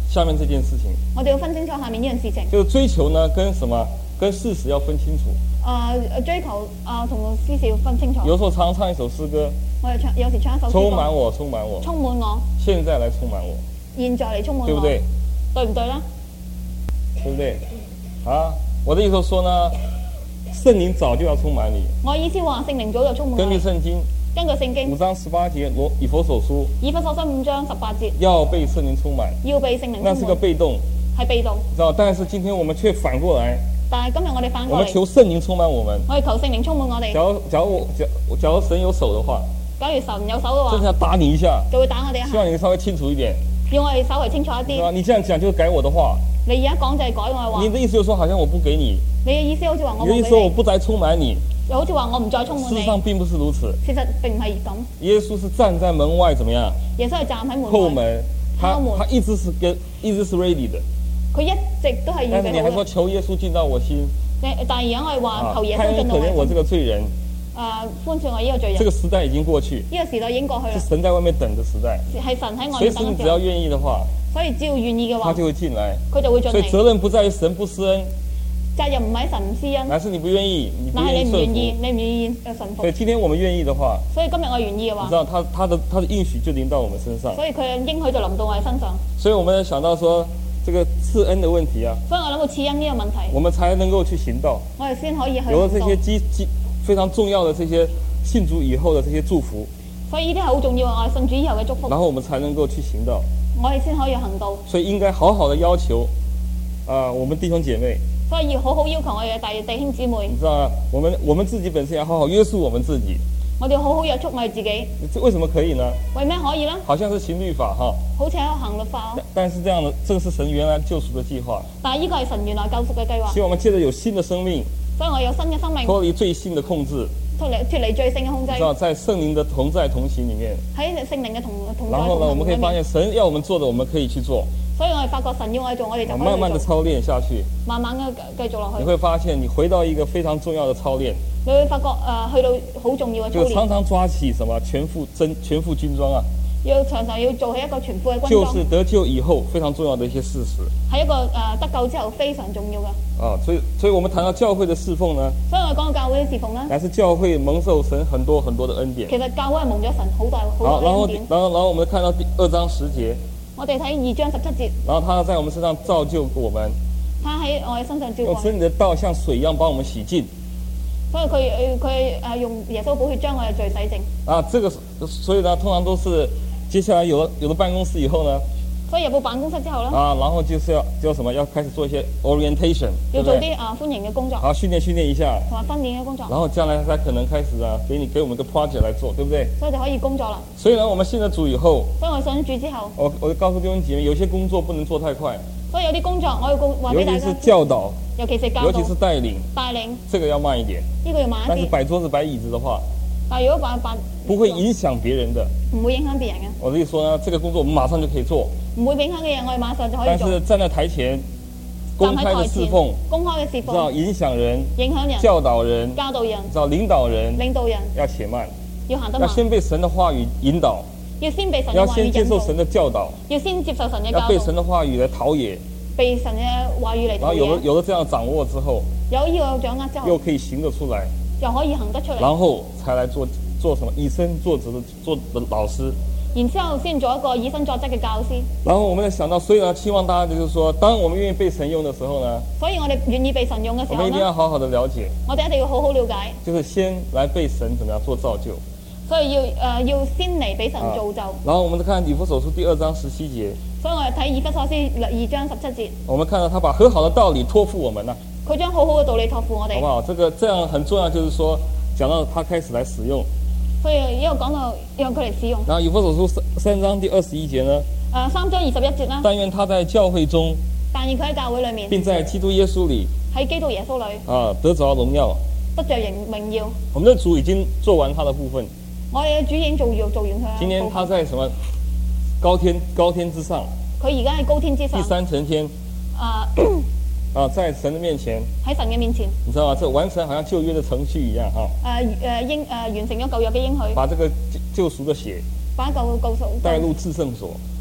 下面這件事情。 我哋要分清楚下面呢樣事情。 就是追求呢，跟什麼？跟事實要分清楚。 啊、呃，追求啊同事實要分清楚。 有時候常唱一首詩歌。 我哋唱，有時唱一首詩歌。 充滿我，充滿我。 充滿我。 現在來充滿我。 現在嚟充滿我。 對不對？ 對唔對呢？ 對不對？啊，我的意思說呢，聖靈早就要充滿你。我意思話聖靈早就充滿。根據聖經。根據聖經。五章十八節，羅以弗所書。以弗所書五章十八節。要被聖靈充滿。要被聖靈充滿。那是個被動。係被動。知道，但是今天我們卻反過來。但係今日我哋反過嚟。我們求聖靈充滿我們。我哋求聖靈充滿我哋。假如假如假假如神有手的話。假如神有手嘅話。真係要打你一下。就會打我哋一下。希望你稍微清楚一點。要我哋稍微清楚一啲。啊，你這樣講就是改我的話。你而家講就係改我嘅話。你的意思就是說，好像我不給你。你嘅意思好似話我冇俾你。你的意思說我不再充滿你。又好似話我唔再充滿你。事實上並不是如此。事實並唔係咁。耶穌是站在門外，怎麼樣？耶穌係站喺門外。後門。他他一直是跟一直是 ready 的。佢一直都係預備好。但是你還說求耶穌進到我心。但係而家我係話求耶穌進到我心。可憐我這個罪人。誒，寬恕我呢個罪人。這個時代已經過去。呢個時代已經過去啦。是神在外面等的時代。係神喺外面等嘅時候。所以你只要願意的話。所以只要願意嘅話。他就會進來。佢就會進嚟。所以責任不在於神不施恩。責任唔喺神唔施恩。乃是你不願意，你不願意順服。但係你唔願意，你唔願意誒順服。所以今天我們願意的話。所以今日我願意嘅話。你知道他他的他的應許就臨到我們身上。所以佢嘅應許就臨到我哋身上。所以我們想到說。這個賜恩的問題啊，所以我諗到賜恩呢個問題，我們才能夠去行道，我哋先可以去。有了這些基基非常重要的這些信主以後的這些祝福，所以呢啲係好重要，我哋信主以後嘅祝福，然後我們才能夠去行道，我哋先可以行道。所以應該好好的要求啊、呃，我們弟兄姐妹，所以要好好要求我哋嘅弟弟兄姊妹，你知道啊，我們我們自己本身要好好約束我們自己。我哋要好好約束我哋自己。這為什麼可以呢？為咩可以呢？好像是行律法哈。好似喺度行律法哦。但是這樣的，這個是神原來救贖的計劃。但係呢個係神原來救贖嘅計劃。希望我們借着有新的生命。所以我有新嘅生命。脫離罪性的控制。脫離脫離罪性嘅控制。知道在聖靈的同在同行裏面。喺聖靈嘅同同在同行裏面。然後呢，我們可以發現神要我們做的，我們可以去做。所以我哋發覺神要我哋做，我哋就可以做。慢慢的操練下去。慢慢嘅繼續落去。你會發現，你回到一個非常重要的操練。你會發覺誒、呃，去到好重要嘅操練。就常常抓起什麼全副真全副軍裝啊！要常常要做起一個全副嘅軍裝。就是得救以後非常重要的一些事實。係一個誒、呃、得救之後非常重要嘅。啊，所以所以我們談到教會的侍奉呢？所以我講到教會嘅侍奉呢，乃是教會蒙受神很多很多的恩典。其實教會係蒙咗神好大好多恩典。然後然後然後我們看到第二章十節。我哋睇二章十七節。然後他在我們身上造就我們。他喺我哋身上照顧。用真理的道像水一樣幫我們洗淨。所以佢佢誒用耶穌寶血將我哋罪洗淨。啊，這個所以呢，通常都是接下來有了有了辦公室以後呢。所以入到辦公室之後呢。啊，然後就是要叫什麼？要開始做一些 orientation。要做啲啊歡迎嘅工作。好，訓練訓練一下。同埋訓練嘅工作。然後將來才可能開始啊，給你給我們個 project 來做，對不對？所以就可以工作啦。所以呢，我們信了主以後。所以我信主之後。我我告訴弟兄姐妹，有些工作不能做太快。所以有啲工作我要告話俾大家。尤其是教導。尤其是教導，尤其是帶領，帶領，這個要慢一點。呢個要慢一點。但是擺桌子擺椅子的話，但如果擺擺，不會影響別人的，唔會影響別人嘅。我的意思說呢，這個工作我們馬上就可以做，唔會影響嘅嘢，我哋馬上就可以做。但是站在台前，公開的侍奉，公開嘅侍奉，知道影響人，影響人，教導人，教導人，知道領導人，領導人，要且慢，要行得慢，要先被神的話語引導，要先被神的話語引導，要先接受神的教導，要先接受神嘅教導，要被神的話語來陶冶。被神嘅話語嚟。然後有了有了這樣掌握之後，有呢個掌握之後，又可以行得出來，又可以行得出嚟，然後才來做做什麼以身作則的做的老師，然之後先做一個以身作則嘅教師。然後我們就想到，所以呢，希望大家就是說，當我們願意被神用的時候呢，所以我哋願意被神用嘅時候呢，我們一定要好好的了解，我哋一定要好好了解，就是先來被神怎麼樣做造就。所以要誒、呃、要先嚟俾神造就、啊。然後我們再看以弗所書第二章十七節。所以我哋睇以弗所書二章十七節。我們看到他把和好的道理託付我們啦。佢將好好嘅道理託付我哋。好不好？這個這樣很重要，就是說講到他開始來使用。所以因為講到讓佢嚟使用。然後以弗所書三三章第二十一節呢？誒、呃，三章二十一節啦。但願他在教會中。但願佢喺教會裏面。並在基督耶穌裏。喺基督耶穌裏。啊，得着榮耀。得着榮耀。我們的主已經做完他的部分。我哋嘅主已經做做完佢。今天他在什麼高天高天之上？佢而家喺高天之上。第三層天。啊啊，在神的面前。喺神嘅面前。你知道嗎？這完成好像舊約的程序一樣，哈。誒誒應誒完成咗舊約嘅應許。把這個救贖的血。把舊救贖。帶入至聖所。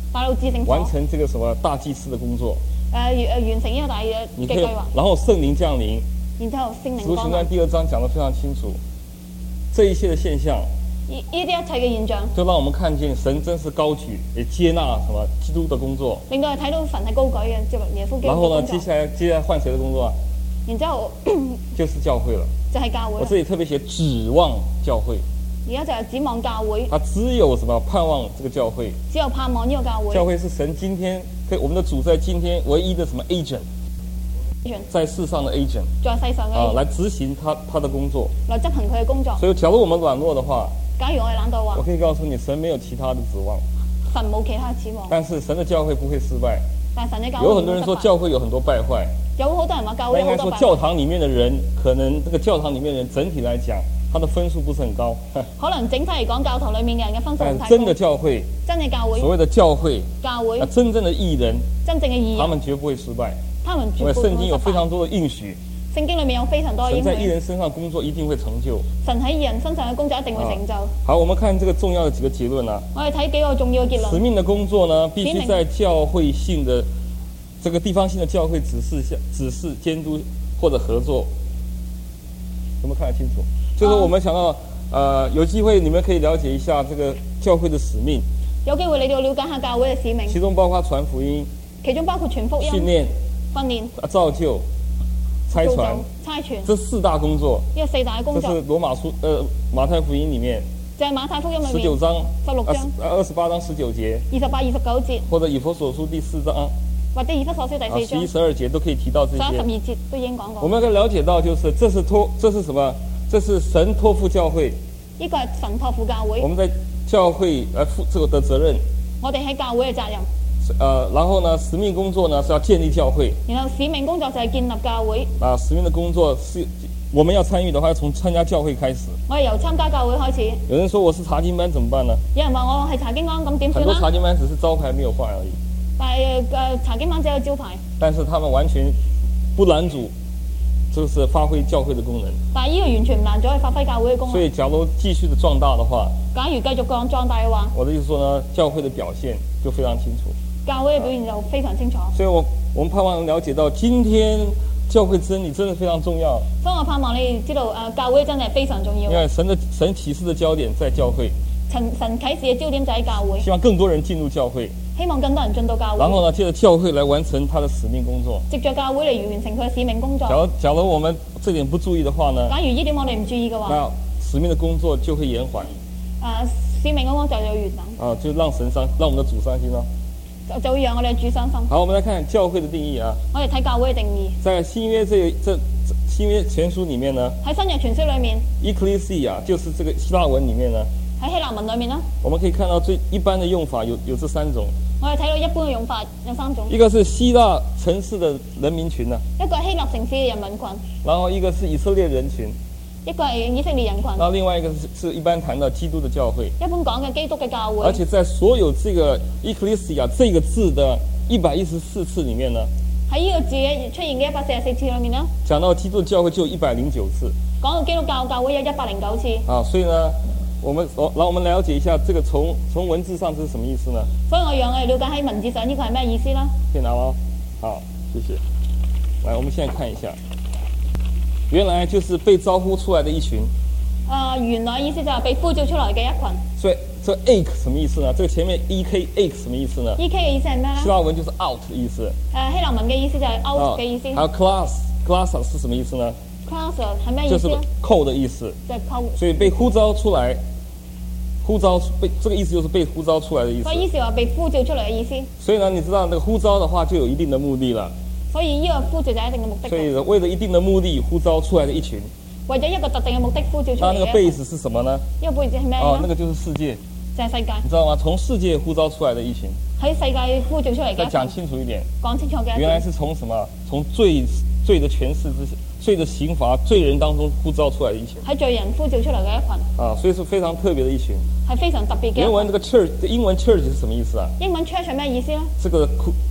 大腦至聖所完成這個什麼大祭司的工作。 誒誒、呃、完成呢個大嘅嘅計劃。 然後聖靈降臨。 然之後聖靈降臨。 使徒行傳第二章講得非常清楚，這一切的現象。 呢呢啲一切嘅現象， 就讓我們看見神真是高舉，也接納什麼基督的工作， 令到我哋睇到神係高舉嘅，接納耶穌基督嘅工作。 然後呢，接下來接下來換誰的工作啊？ 然之後就是教會了， 就係教會。 我這裡特別寫指望教會。 而家就係指望教會。 他只有什麼盼望這個教會？ 只有盼望呢個教會。 教會是神今天，我們的主在今天唯一的什麼 agent？在世上的 agent， 在世上嘅啊，來執行他他的工作， 來執行佢嘅工作。 所以，假如我們軟弱的話， 假如我哋懶惰嘅話， 我可以告訴你，神沒有其他的指望， 神冇其他指望。 但是神的教會不會失敗。 但神嘅教會有很多人說教會有很多敗壞， 有好多人話教會有好多敗壞。 應該說教堂裡面的人，可能這個教堂裡面的人整體來講，他的分數不是很高。 可能整體嚟講，教堂裡面嘅人嘅分數唔太高。 但真的教會， 真嘅教會， 所謂的教會， 教會， 啊，真正的義人， 真正嘅義人， 他們絕不會失敗。 他們絕不會失敗。 聖經有非常多的應許。 聖經裏面有非常多嘅應許。 神在義人身上工作一定會成就。 神喺義人身上嘅工作一定會成就。 啊、好，我們看這個重要的幾個結論啊。 我哋睇幾個重要嘅結論。 使命的工作呢，必須在教會性的這個地方性的教會指示下指示監督或者合作。有冇看得清楚？就是我們想到，呃，有機會你們可以了解一下這個教會的使命。 有機會你哋要了解下教會嘅使命。 其中包括傳福音。 其中包括傳福音。訓練。 訓練。啊， 造就。差傳， 差傳， 這四大工作， 呢個四大嘅工作， 這是羅馬書，呃，馬太福音裡面， 就係馬太福音裏面十九章， 十六章， 二十八章十九節， 二十八、二十九節， 或者以弗所書第四章， 或者以弗所書第四章， 十一、十二節都可以提到這些。 十一、十二節都已經講過。 我們要了解到，就是這是托，這是什麼？這是神託付教會。 呢個係神託付教會。 我們在教會來負這個的責任。 我哋喺教會嘅責任。 呃，然後呢，使命工作呢是要建立教會。 然後使命工作就係建立教會。 啊，使命的工作是我們要參與的話，要從參加教會開始。 我哋由參加教會開始。 有人說我是查經班，怎麼辦呢？ 有人話我係查經班，咁點算呢？ 很多查經班只是招牌沒有掛而已。 但係誒查經班只有招牌。 但是他們完全不攔阻，就是發揮教會的功能。 但係呢個完全唔攔阻去發揮教會嘅功能。 所以，假如繼續的壯大的話， 假如繼續壯壯大嘅話， 我的意思說呢，教會的表現就非常清楚。 教會嘅表現就非常清楚， 所以我我們盼望了解到，今天教會真理真的非常重要。 所以我盼望你哋知道，誒，教會真係非常重要。 因為神的神啟示的焦點在教會， 神神啟示嘅焦點就喺教會。 希望更多人進入教會， 希望更多人進到教會。 然後呢，借着教會來完成他的使命工作。 藉着教會嚟完成佢嘅使命工作。 假如假如我們這點不注意的話呢？ 假如呢點我哋唔注意嘅話， 那使命的工作就會延緩。 誒，使命嘅工作就要延緩。 啊，就讓神傷，讓我們的主傷心咯。 就就會讓我哋主傷心。 好，我們來看教會的定義啊。我哋睇教會嘅定義。在新約這這新約全書裡面呢？喺新約全書裡面 ，ecclesia 就是這個希臘文裡面呢。喺希臘文裡面呢，我們可以看到最一般的用法有有這三種。我哋睇到一般嘅用法有三種。一個是希臘城市的人民群啊。一個係希臘城市嘅人民群。然後一個是以色列人群。一個係以色列人群，然後另外一個是是一般談到基督的教會，一般講嘅基督嘅教會，而且在所有這個 ecclesia 這個字的一百一十四次裡面呢，喺呢個字出現嘅一百四十四次裡面呢，講到基督教會就有一百零九次，講到基督教教會有一百零九次，啊，所以呢，我們我讓我們了解一下，這個從從文字上這是什麼意思呢？所以我讓我哋了解喺文字上呢個係咩意思啦？可以拿嗎？好，謝謝。來，我們現在看一下。原來就是被招呼出來的一群。啊、呃，原來意思就係被呼召出來嘅一群。所以，這 ake 什麼意思呢？這個前面 e k ake 什麼意思呢 ？e k 嘅意思係咩呢？希臘文就是 out 的意思。誒、呃，希臘文嘅意思就係 out 嘅意思。還有 class，class 是什麼意思呢 ？class 係咩意思？就是扣的意思。就係扣。所以被呼召出來，呼召被這個意思就是被呼召出來的意思。所以意思話被呼召出來嘅意思。所以呢，你知道那個呼召的話就有一定的目的了。所以呢個呼召就係一定嘅目的。所以為了一定的目的呼召出來的一群。為咗一個特定嘅目的呼召出嚟嘅。那那個 base 是什麼呢？呢個 base 係咩？哦，那個就是世界。就係世界。你知道嗎？從世界呼召出來的一群。喺世界呼召出嚟嘅。再講清楚一點。講清楚嘅。原來是從什麼？從罪罪的權勢之下，罪的刑罰，罪人當中呼召出來的一群。喺罪人呼召出嚟嘅一群。啊，所以是非常特別的一群。係非常特別嘅。原文這個 church，英文 church 是什麼意思啊？英文 church 係咩意思呢？這個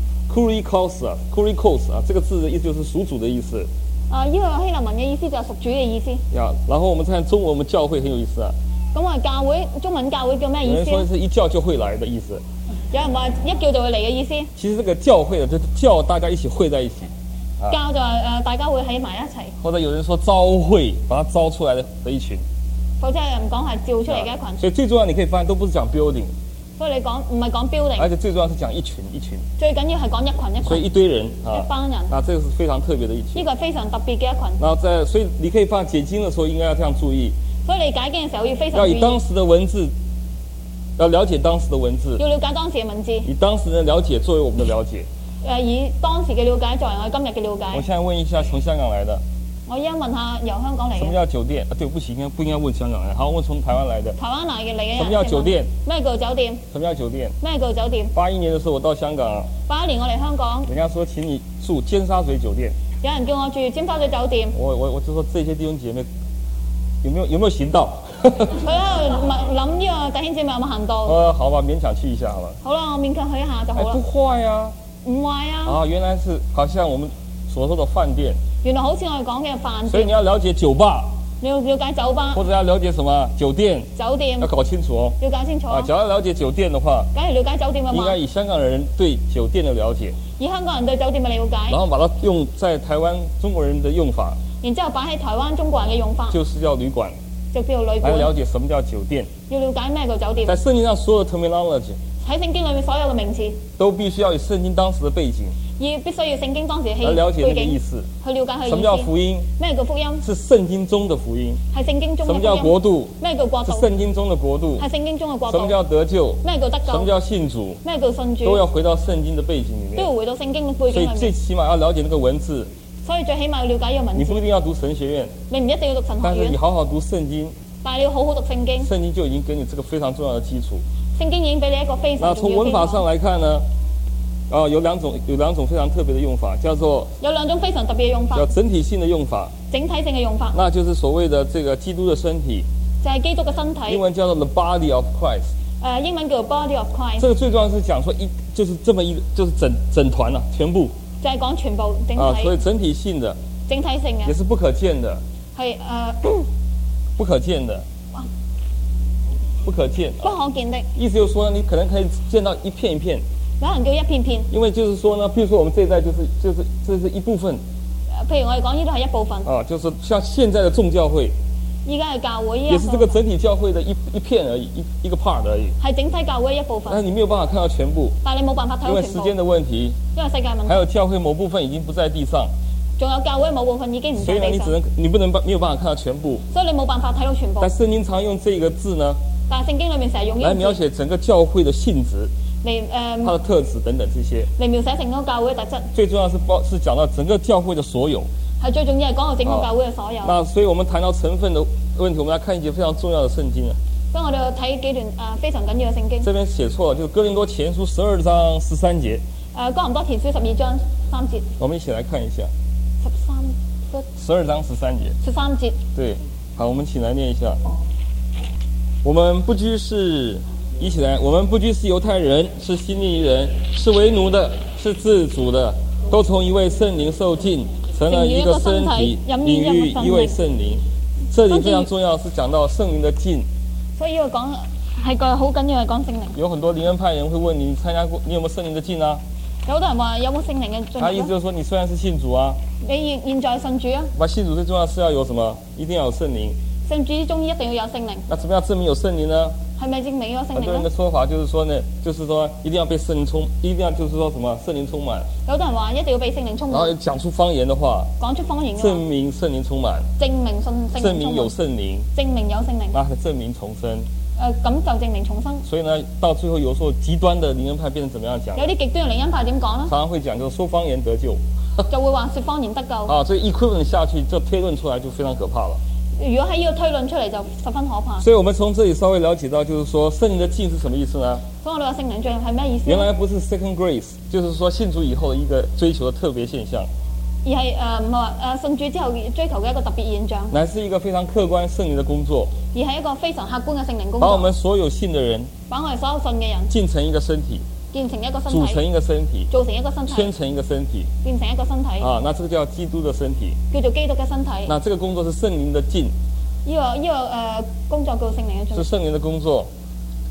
Kurikos 啊 ，Kurikos 啊，這個字的意思就是屬主的意思。啊，呢個希臘文嘅意思就係屬主嘅意思。呀，然後我們看中文，我們教會很有意思啊。咁我哋教會中文教會叫咩意思？有人說是一叫就會來的意思。 有人話一叫就會嚟嘅意思。 其實這個教會就是叫大家一起會在一起。 啊、教就係誒大家會喺埋一齊。 或者有人說招會，把它招出來的的一群。 或者有人講係召出嚟嘅一群。 所以最重要，你可以發現都不是講 building。 所以你講唔係講 building。 而且最重要是講一群一群。 最緊要係講一群一群。 所以一堆人啊， 一班人。 那這個是非常特別的一群。 呢個係非常特別嘅一群。 然後在所以你可以發現解經的時候應該要這樣注意。 所以你解經嘅時候要非常要以當時的文字，要了解當時的文字。 要了解當時嘅文字。 以當時的了解作為我們的了解。 誒，以當時嘅了解作為我今日嘅了解。 我現在問一下從香港來的。 我依家問下由香港嚟嘅。 什麼叫酒店？啊，對不起，應該不應該問香港人。好，我問從台灣來的。 台灣嚟嘅嚟嘅。 什麼叫酒店？ 咩叫酒店？ 什麼叫酒店？ 咩叫酒店？ 八一年的時候我到香港。 八一年我嚟香港。 人家說請你住尖沙咀酒店。 有人叫我住尖沙咀酒店。 我我我就說這些弟兄姐妹有沒有有沒有行到？ 佢喺度諗呢個弟兄姊妹有冇行到？ 呃，好吧，勉強去一下好了。 好啦，我勉強去一下就好啦。 不壞啊。 唔壞啊。 啊，原來是好像我們所說的飯店。 原來好似我哋講嘅飯店。 所以你要了解酒吧。 你要了解酒吧。 或者要了解什麼酒店？ 酒店。 要搞清楚哦。 要搞清楚。 啊，只要了解酒店的話。 假如了解酒店嘅話。 應該以香港人對酒店的了解。 以香港人對酒店嘅了解。 然後把它用在台灣中國人的用法。 然之後擺喺台灣中國人嘅用法。 就是叫旅館。 就叫旅館。 來了解什麼叫酒店。 要了解咩叫酒店。 在聖經上所有的 terminology。 喺聖經裏面所有嘅名詞。 都必須要以聖經當時的背景。 要必須要聖經當時嘅來了解那個意思。 去了解佢意思。 什麼叫福音？ 咩叫福音？ 是聖經中的福音。 係聖經中嘅福音。 什麼叫國度？ 咩叫國度？ 是聖經中的國度。 係聖經中嘅國度。 什麼叫得救？ 咩叫得救？ 什麼叫信主？ 咩叫信主？ 都要回到聖經的背景裏面。 都要回到聖經嘅背景裏面。 所以最起碼要了解那個文字。 所以最起碼要了解呢個文字。 你不一定要讀神學院。 你唔一定要讀神學院。 但是你好好讀聖經。 但係你要好好讀聖經。 聖經就已經給你這個非常重要的基礎。 聖經已經俾你一個非常重要嘅基礎。 那從文法上來看呢？啊、呃，有兩種，有兩種非常特別的用法，叫做有兩種非常特別嘅用法， 叫整體性的用法， 整體性嘅用法， 那就是所謂的這個基督的身體， 就係基督嘅身體， 英文叫做 the body of Christ，誒、 呃，英文叫做 body of Christ， 這個最重要是講說一，就是這麼一，就是整整團啊，全部， 就係講全部整體， 啊，所以整體性的， 整體性嘅， 也是不可見的， 係誒，呃、 不可見的，不可見， 不可見的， 意思就是說你可能可以見到一片一片。 有人叫一片片， 因為就是說呢，譬如說我們這一代就是就是這是一部分， 譬如我哋講呢度係一部分， 啊，就是像現在的眾教會， 依家係教會， 也是這個整體教會的一一片而已，一一個 part 而已， 係整體教會一部分， 但是你沒有辦法看到全部， 但係你冇辦法睇到全部， 因為時間的問題， 因為世界問題， 還有教會某部分已經不在地上， 仲有教會某部分已經唔在地上， 所以呢，你只能你不能沒有辦法看到全部， 所以你冇辦法睇到全部。 但聖經常用這個字呢， 但係聖經裏面成日用呢個字來描寫整個教會的性質。 嚟誒， 它的特質等等這些， 嚟描寫整個教會嘅特質。 最重要是包是講到整個教會的所有， 係最重要係講到整個教會嘅所有。 那所以我們談到成分的問題，我們來看一節非常重要的聖經啊。 所以我哋睇幾段誒、呃、非常緊要嘅聖經。 這邊寫錯了，就是哥林多前書十二章十三節。 誒，哥林多前書十二章三節。 我們一起來看一下。 十三十二章十三節。 十三節。 對，好，我們一起來念一下。我們不拘是。一起來，我們不拘是猶太人，是希利尼人，是為奴的，是自主的，都從一位聖靈受浸，成了一個身體，領域一位聖靈。這裡非常重要，是講到聖靈的浸。 所以要講係個好緊要係講聖靈。 有很多靈恩派人會問你，你參加過，你有冇聖靈的浸啊？ 有好多人話有冇聖靈嘅浸？ 他意思就是說，你雖然是信主啊， 你現現在信主啊？ 把信主最重要是要有什麼？一定要有聖靈。 信主之中一定要有聖靈。那怎麼樣證明有聖靈呢？ 係咪證明有聖靈呢？ 很多人的說法就是說呢，就是說一定要被聖靈充，一定要就是說什麼聖靈充滿。 有多人話一定要被聖靈充滿。 然後講出方言的話， 講出方言嘅話， 證明聖靈充滿， 證明聖聖靈充滿，證明有聖靈，證明有聖靈， 那係證明重生。誒、 呃，咁就證明重生。 所以呢，到最後有時候極端的靈恩派變成怎麼樣講？ 有啲極端嘅靈恩派點講呢？ 常常會講就是說方言得救， 就會話說方言得救。 啊，所以 equivalent 下去，這推論出來就非常可怕了。 如果喺呢個推論出嚟就十分可怕。 所以我們從這裡稍微了解到，就是說聖靈的浸是什麼意思呢？ 所以我哋話聖靈浸係咩意思？ 原來不是 second grace，就是說信主以後的一個追求的特別現象。 而係誒唔係話誒信主之後追求嘅一個特別現象。乃是一個非常客觀聖靈的工作。 而係一個非常客觀嘅聖靈工作。 把我們所有信的人， 把我哋所有信嘅人浸成一個身體。 建成一個身體， 組成一個身體， 造成一個身體， 圈成一個身體， 變成一個身體。 啊，那這個叫基督的身體， 叫做基督嘅身體。 那這個工作是聖靈的浸， 呢、這個呢、這個誒、呃、工作叫聖靈嘅浸， 是聖靈的工作。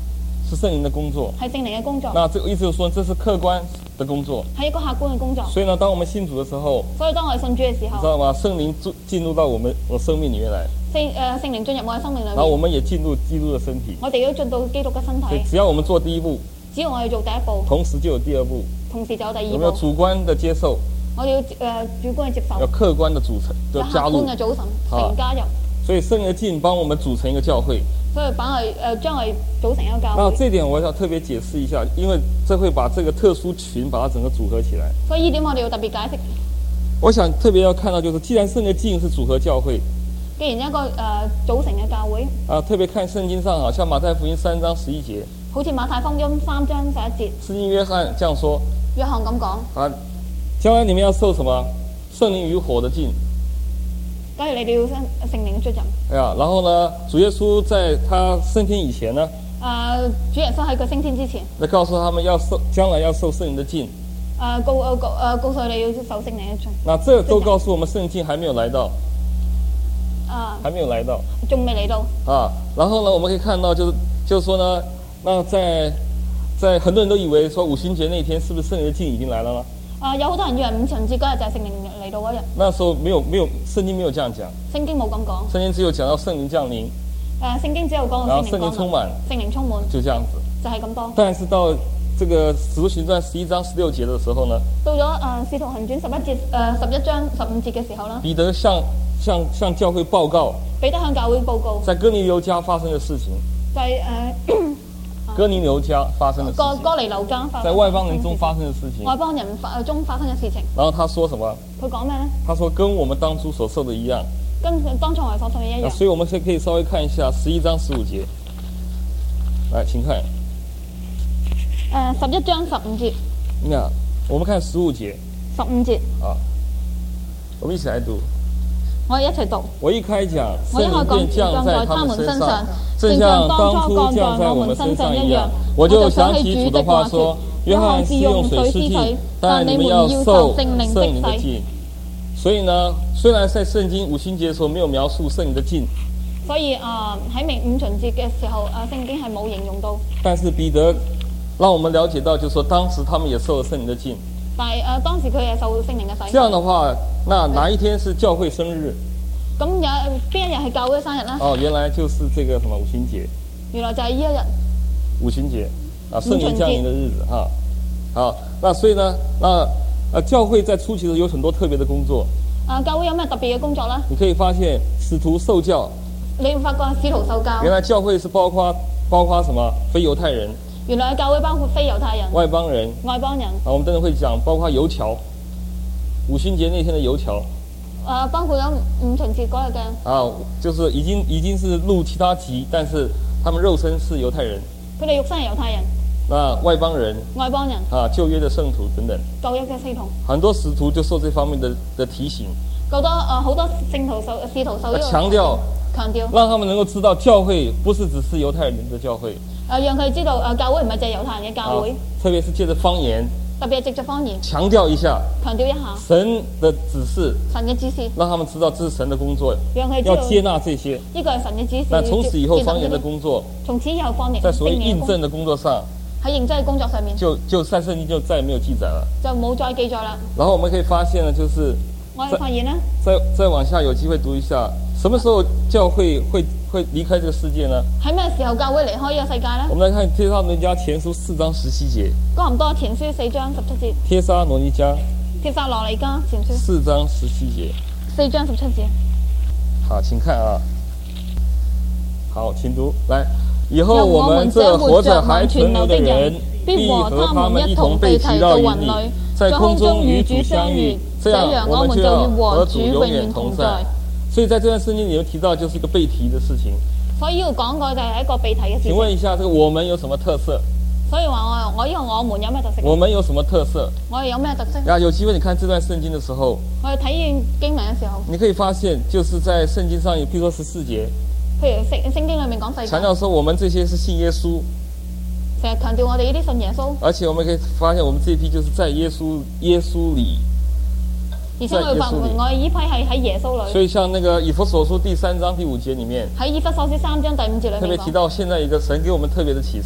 是聖靈的工作， 係聖靈嘅工作。 那這個意思就是說，這是客觀的工作， 係一個客觀嘅工作。 所以呢，當我們信主的時候， 所以當我哋信主嘅時候， 你知道嗎？聖靈進入到我們我生命裡面來， 聖誒聖靈進入我嘅生命裏面， 然後我們也進入基督的身體。 我哋要進到基督嘅身體。 只要我們做第一步， 只要我哋做第一步， 同時就有第二步， 同時就有第二步。 有沒有主觀的接受？ 我哋要誒、呃、主觀嘅接受， 有客觀的組成的加入， 客觀嘅組成成加入。 所以聖靈的進幫我們組成一個教會， 所以把佢誒將佢組成一個教會。 那這點我要特別解釋一下，因為這會把這個特殊群把它整個組合起來。 所以呢點我哋要特別解釋。 我想特別要看到，就是既然聖靈的進是組合教會， 既然一個誒、呃、組成嘅教會， 啊，特別看聖經上，好像馬太福音三章十一節， 好似馬太福音三章十一節， 聖經約翰這樣說， 約翰咁講， 啊，將來你們要受什麼？聖靈與火的浸。 假如你哋要聖聖靈嘅出浸， 哎呀，然後呢，主耶穌在他升天以前呢， 誒主耶穌喺佢升天之前， 來告訴他們要受，將來要受聖靈的浸。 誒告誒告誒告訴你要受聖靈嘅浸。 那這都告訴我們聖靈浸還沒有來到， 啊， 還沒有來到， 仲未嚟到。 啊，然後呢，我們可以看到，就是就是說呢，那在在很多人都以為說五旬節那天是不是聖靈的浸已經來了呢？ 啊，有好多人以為五旬節嗰日就係聖靈嚟到嗰日。 那時候沒有沒有聖經沒有這樣講， 聖經冇咁講。 聖經只有講到聖靈降臨。 誒，聖經只有講到聖靈降臨。 然後聖靈充滿。 聖靈充滿。 就這樣子。 就係咁多。 但是到這個使徒行傳十一章十六節的時候呢？到咗誒使徒行傳十一節誒十一章十五節嘅時候呢？ 彼得向向向教會報告。 彼得向教會報告。 在哥尼流家發生的事情。 就係誒。 哥尼流家發生的事情， 哥哥尼流家發生， 在外邦人中發生的事情， 外邦人發中發生嘅事情。 然後他說什麼？ 佢講咩呢？ 他說跟我們當初所受的一樣， 跟當初我哋所受嘅一樣。 所以我們可以稍微看一下十一章十五節，來，請看。 誒，十一章十五節。 那我們看十五節。 十五節。 啊，我們一起來讀。 我哋一齊讀。 我一開講，聖靈便降在他們身上，正像當初降在我們身上一樣。我就想起主的話說：約翰是用水施洗，但你們要受聖靈的浸。所以呢，雖然在聖經五旬節的時候沒有描述聖靈的浸， 所以啊喺明五旬節嘅時候，啊聖經係冇形容到。 但是彼得讓我們了解到，就是說當時他們也受了聖靈的浸。 但係誒、呃、當時佢係受聖靈嘅洗。 這樣的話，那哪一天是教會生日？ 咁有邊一日係教會嘅生日呢？ 哦，原來就是這個什麼五旬節。 原來就係呢一日。 五旬節啊，聖靈降臨的日子哈。好，那所以呢，那呃教會在初期的有很多特別的工作。 啊，教會有咩特別嘅工作呢？ 你可以發現使徒受教。 你會發覺使徒受教。 原來教會是包括包括什麼？非猶太人。 原來教會包括非猶太人、 外邦人、 外邦人。 啊，我們等陣會講，包括遊橋。五旬節那天的遊橋。 啊，包括咗五旬節嗰日嘅。 啊，就是已經已經是入其他籍，但是他們肉身是猶太人。 佢哋肉身係猶太人。 那外邦人。 外邦人。 啊，舊約的聖徒等等。 舊約嘅聖徒。很多使徒就受這方面的的提醒。 好多啊，好多聖徒受使徒受呢個強調。 強調。 讓他們能夠知道教會不是只是猶太人的教會。 誒，讓佢知道誒，教會唔係淨係猶太人嘅教會。 特別是借着方言。 特別係藉着方言。強調一下。 強調一下。 神的指示。 神嘅指示。 讓他們知道這是神的工作。 讓佢知道。 要接納這些。 呢個係神嘅指示。 那從此以後方言的工作。 從此以後方言。 在所謂印證的工作上。 喺認真嘅工作上面。 就就在聖經就再也沒有記載了。 就冇再記載啦。 然後我們可以發現呢，就是。 我哋發現呢。 再再往下有機會讀一下，什麼時候教會會會離開這個世界呢？ 喺咩時候教會離開呢個世界呢？ 我們來看帖撒羅尼迦前書四章十七節。 哥林多前書四章十七節。 帖撒羅尼迦。 帖撒羅尼迦前書四章十七節。 四章十七節。 好，請看啊。好，請讀。來，以後我們這活着還存留的人，必和他們一同被提到雲裏，在空中與主相遇。這樣我們就要和主永遠同在。所以在這段聖經裏面提到，就是一個被提的事情。 所以要講過就係一個被提嘅事情。 請問一下，這個我們有什麼特色？ 所以話我我因為我們有咩特色？ 我們有什麼特色？ 我哋有咩特色？ 呀，有機會你看這段聖經的時候， 我哋睇完經文嘅時候， 你可以發現，就是在聖經上，譬如說十四節， 譬如聖聖經裏面講世界， 強調說我們這些是信耶穌， 成日強調我哋呢啲信耶穌， 而且我們可以發現，我們這一批就是在耶穌耶穌裏。 而且我哋發現我哋呢批係喺耶穌裏。 所以像那個以弗所書第三章第五節裏面， 喺以弗所書三章第五節裏面， 特別提到現在一個神給我們特別的啟示。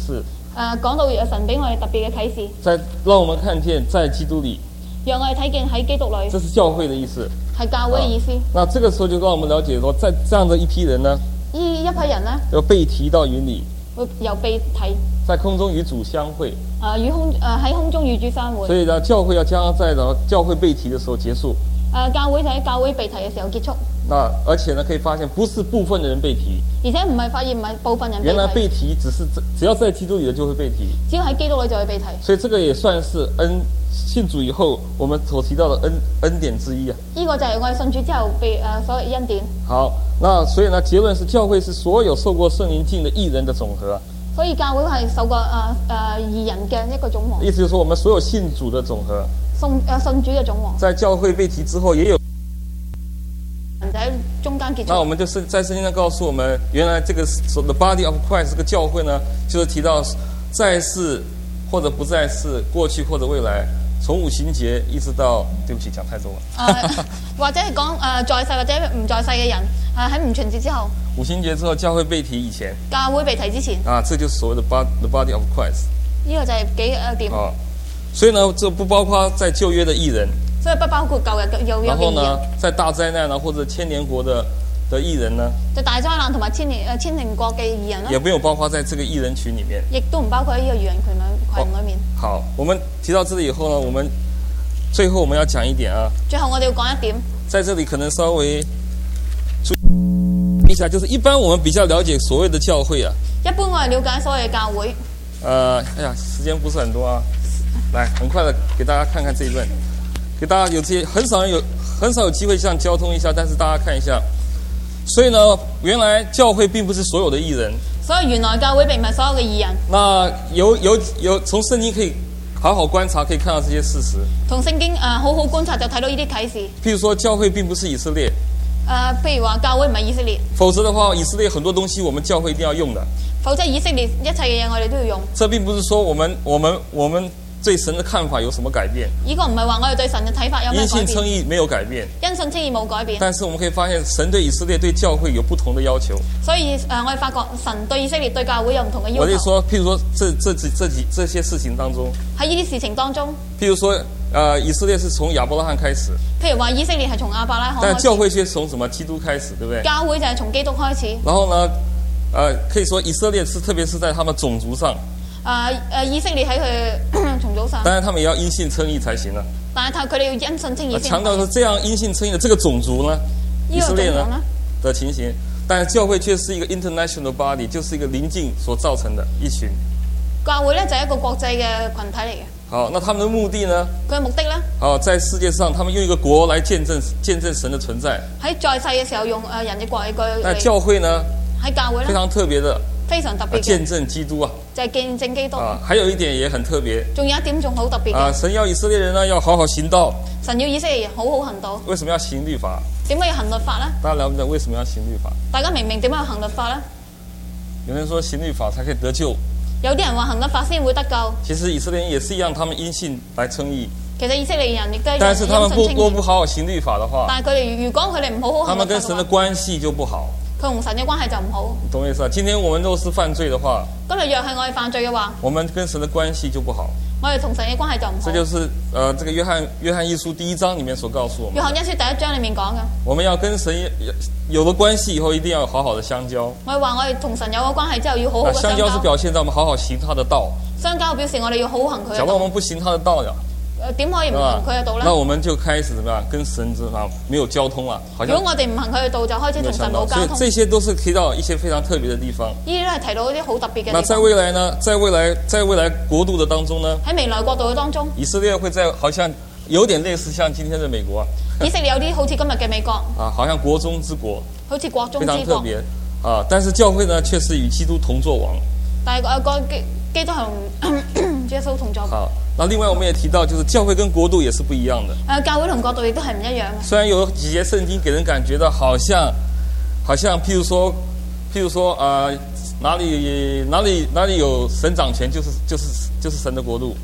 誒講到神俾我哋特別嘅啟示， 在讓我們看見在基督裏， 讓我哋睇見喺基督裏， 這是教會的意思， 係教會嘅意思。 那這個時候就讓我們了解說，在這樣的一批人呢， 呢一批人呢， 要被提到雲裏， 會由被提， 在空中與主相會。 誒與空誒喺空中與主相會。 所以呢，教會要將在呢教會被提的時候結束。 誒教會就喺教會被提嘅時候結束。 那而且呢，可以發現不是部分的人被提， 而且唔係發現唔係部分人被提。 原來被提只是只要在基督裏的就會被提， 只要喺基督裏就會被提。 所以這個也算是恩信主以後我們所提到的恩恩典之一啊。 呢個就係我哋信主之後被誒、呃、所謂恩典。 好，那所以呢，結論是教會是所有受過聖靈浸的義人的總和。 所以教會係受過誒誒義人嘅一個總和。 意思就是說，我們所有信主的總和。 信誒、呃、信主嘅總和。 在教會被提之後，也有。 在中間結束。 那我們就是在聖經上告訴我們，原來這個 the body of Christ 這個教會呢，就是提到在世或者不在世，過去或者未來，從五旬節一直到，對不起，講太多了。 呃、或者係講誒在世或者唔在世嘅人，誒喺五旬節之後。 五旬節之後，教會被提以前。 教會被提之前。啊， 這就是所謂的 body the body of Christ。 呢個就係幾誒點。 哦，所以呢，這不包括在舊約的義人。 所以不包括舊日嘅有有嘅義人。然後呢，在大災難啊或者千年國的的義人呢？ 就大災難同埋千年誒千年國嘅義人呢？ 也沒有包括在這個義人群裡面。 亦都唔包括喺呢個義人群裏群裡面。 哦。好，我們提到這裡以後呢，我們最後我們要講一點啊。 最後我哋要講一點。在這裡可能稍微注意一下，就是一般我們比較了解所謂的教會啊。 一般我哋了解所謂嘅教會。 呃，哎呀，時間不是很多啊，來，很快的給大家看看這一段。給大家有這些很少人有很少有機會這樣交通一下，但是大家看一下。所以呢，原來教會並不是所有的義人。 所以原來教會並唔係所有嘅義人。 那有有有從聖經可以好好觀察，可以看到這些事實。 從聖經誒、呃、好好觀察就睇到呢啲啟示。 譬如說，教會並不是以色列。 誒、呃，譬如話教會唔係以色列。 否則的話，以色列很多東西我們教會一定要用的。 否則以色列一切嘅嘢我哋都要用。 這並不是說我們我們我們。對神的看法有什麼改變？ 呢個唔係話我哋對神嘅睇法有咩改變？ 因信稱義沒有改變。 因信稱義冇改變。 但是我們可以發現，神對以色列、對教會有不同的要求。 所以誒、呃，我哋發覺神對以色列、對教會有唔同嘅要求。 我哋說，譬如說，這這幾這幾這些事情當中， 喺呢啲事情當中， 譬如說，呃，以色列是從亞伯拉罕開始。譬如話，以色列係從亞伯拉罕開始。 但教會卻從什麼？基督開始，對不對？ 教會就係從基督開始。 然後呢，呃，可以說以色列是特別是在他們種族上。 誒誒，以色列喺佢重組上， 當然他們也要因信稱義才行啦。 但係佢哋要因信稱義先。 強調說，這樣因信稱義的這個種族呢，以色列呢的情形，但係教會卻是一個 international body，就是一個鄰近所造成的一群。 教會呢就係一個國際嘅群體嚟嘅。 好，那他們的目的呢？ 佢嘅目的呢？ 好，在世界上，他們用一個國來見證見證神的存在。 喺在，在世嘅時候用誒人嘅國嚟據。 但教會呢？ 喺教會呢？ 非常特別的。非常特別嘅見證基督啊， 就係、是、見證基督啊。還有一點也很特別， 仲有一點仲好特別嘅啊，神要以色列人呢要好好行道。 神要以色列人好好行道。 為什麼要行律法？ 點解要行律法呢？ 大家了唔了解為什麼要行律法？ 大家明唔明點解要行律法呢？ 有人說行律法才可以得救， 有啲人話行律法先會得救。 其實以色列人也是一樣，他們因信來稱義。 其實以色列人亦都係因信稱義。 但是他們不如果不好好行律法的話， 但係佢哋如果佢哋唔好好行律法嘅話， 他們跟神的關係就不好。 佢同神嘅關係就唔好， 懂我意思啊？今天我們若是犯罪的話， 今日若係我哋犯罪嘅話， 我們跟神的關係就不好。 我哋同神嘅關係就唔好。 這就是呃，這個約翰約翰一書第一章裏面所告訴我們。 約翰一書第一章裏面講嘅， 我們要跟神有了關係以後，一定要好好的相交。 我哋話我哋同神有咗關係之後，要好好嘅相交。 相交是表現在我們好好行他的道。 相交表示我哋要好好行佢嘅道。 假如我們不行他的道呀？ 誒，點可以唔行佢嘅道呢？ 那我們就開始怎麼樣？跟神之間沒有交通了。好像如果我哋唔行佢嘅道，就開始同神冇交通。 所以這些都是提到一些非常特別的地方。 呢啲都係提到一啲好特別嘅地方。 那在未來呢？在未來，在未來國度的當中呢？ 喺未來國度嘅當中， 以色列會在好像有點類似像今天的美國啊。 以色列有啲好似今日嘅美國啊，好像國中之國， 好似國中之國， 非常特別啊。但是教會呢，卻是與基督同作王。 但係誒個基基督同耶穌同作王。 好。那另外我們也提到，就是教會跟國度也是不一樣的。 呃，教會同國度亦都係唔一樣嘅。 雖然有幾節聖經給人感覺到好像，好像譬如說，譬如說，呃，哪裏哪裏哪裏有神掌權，就是就是就是神的國度。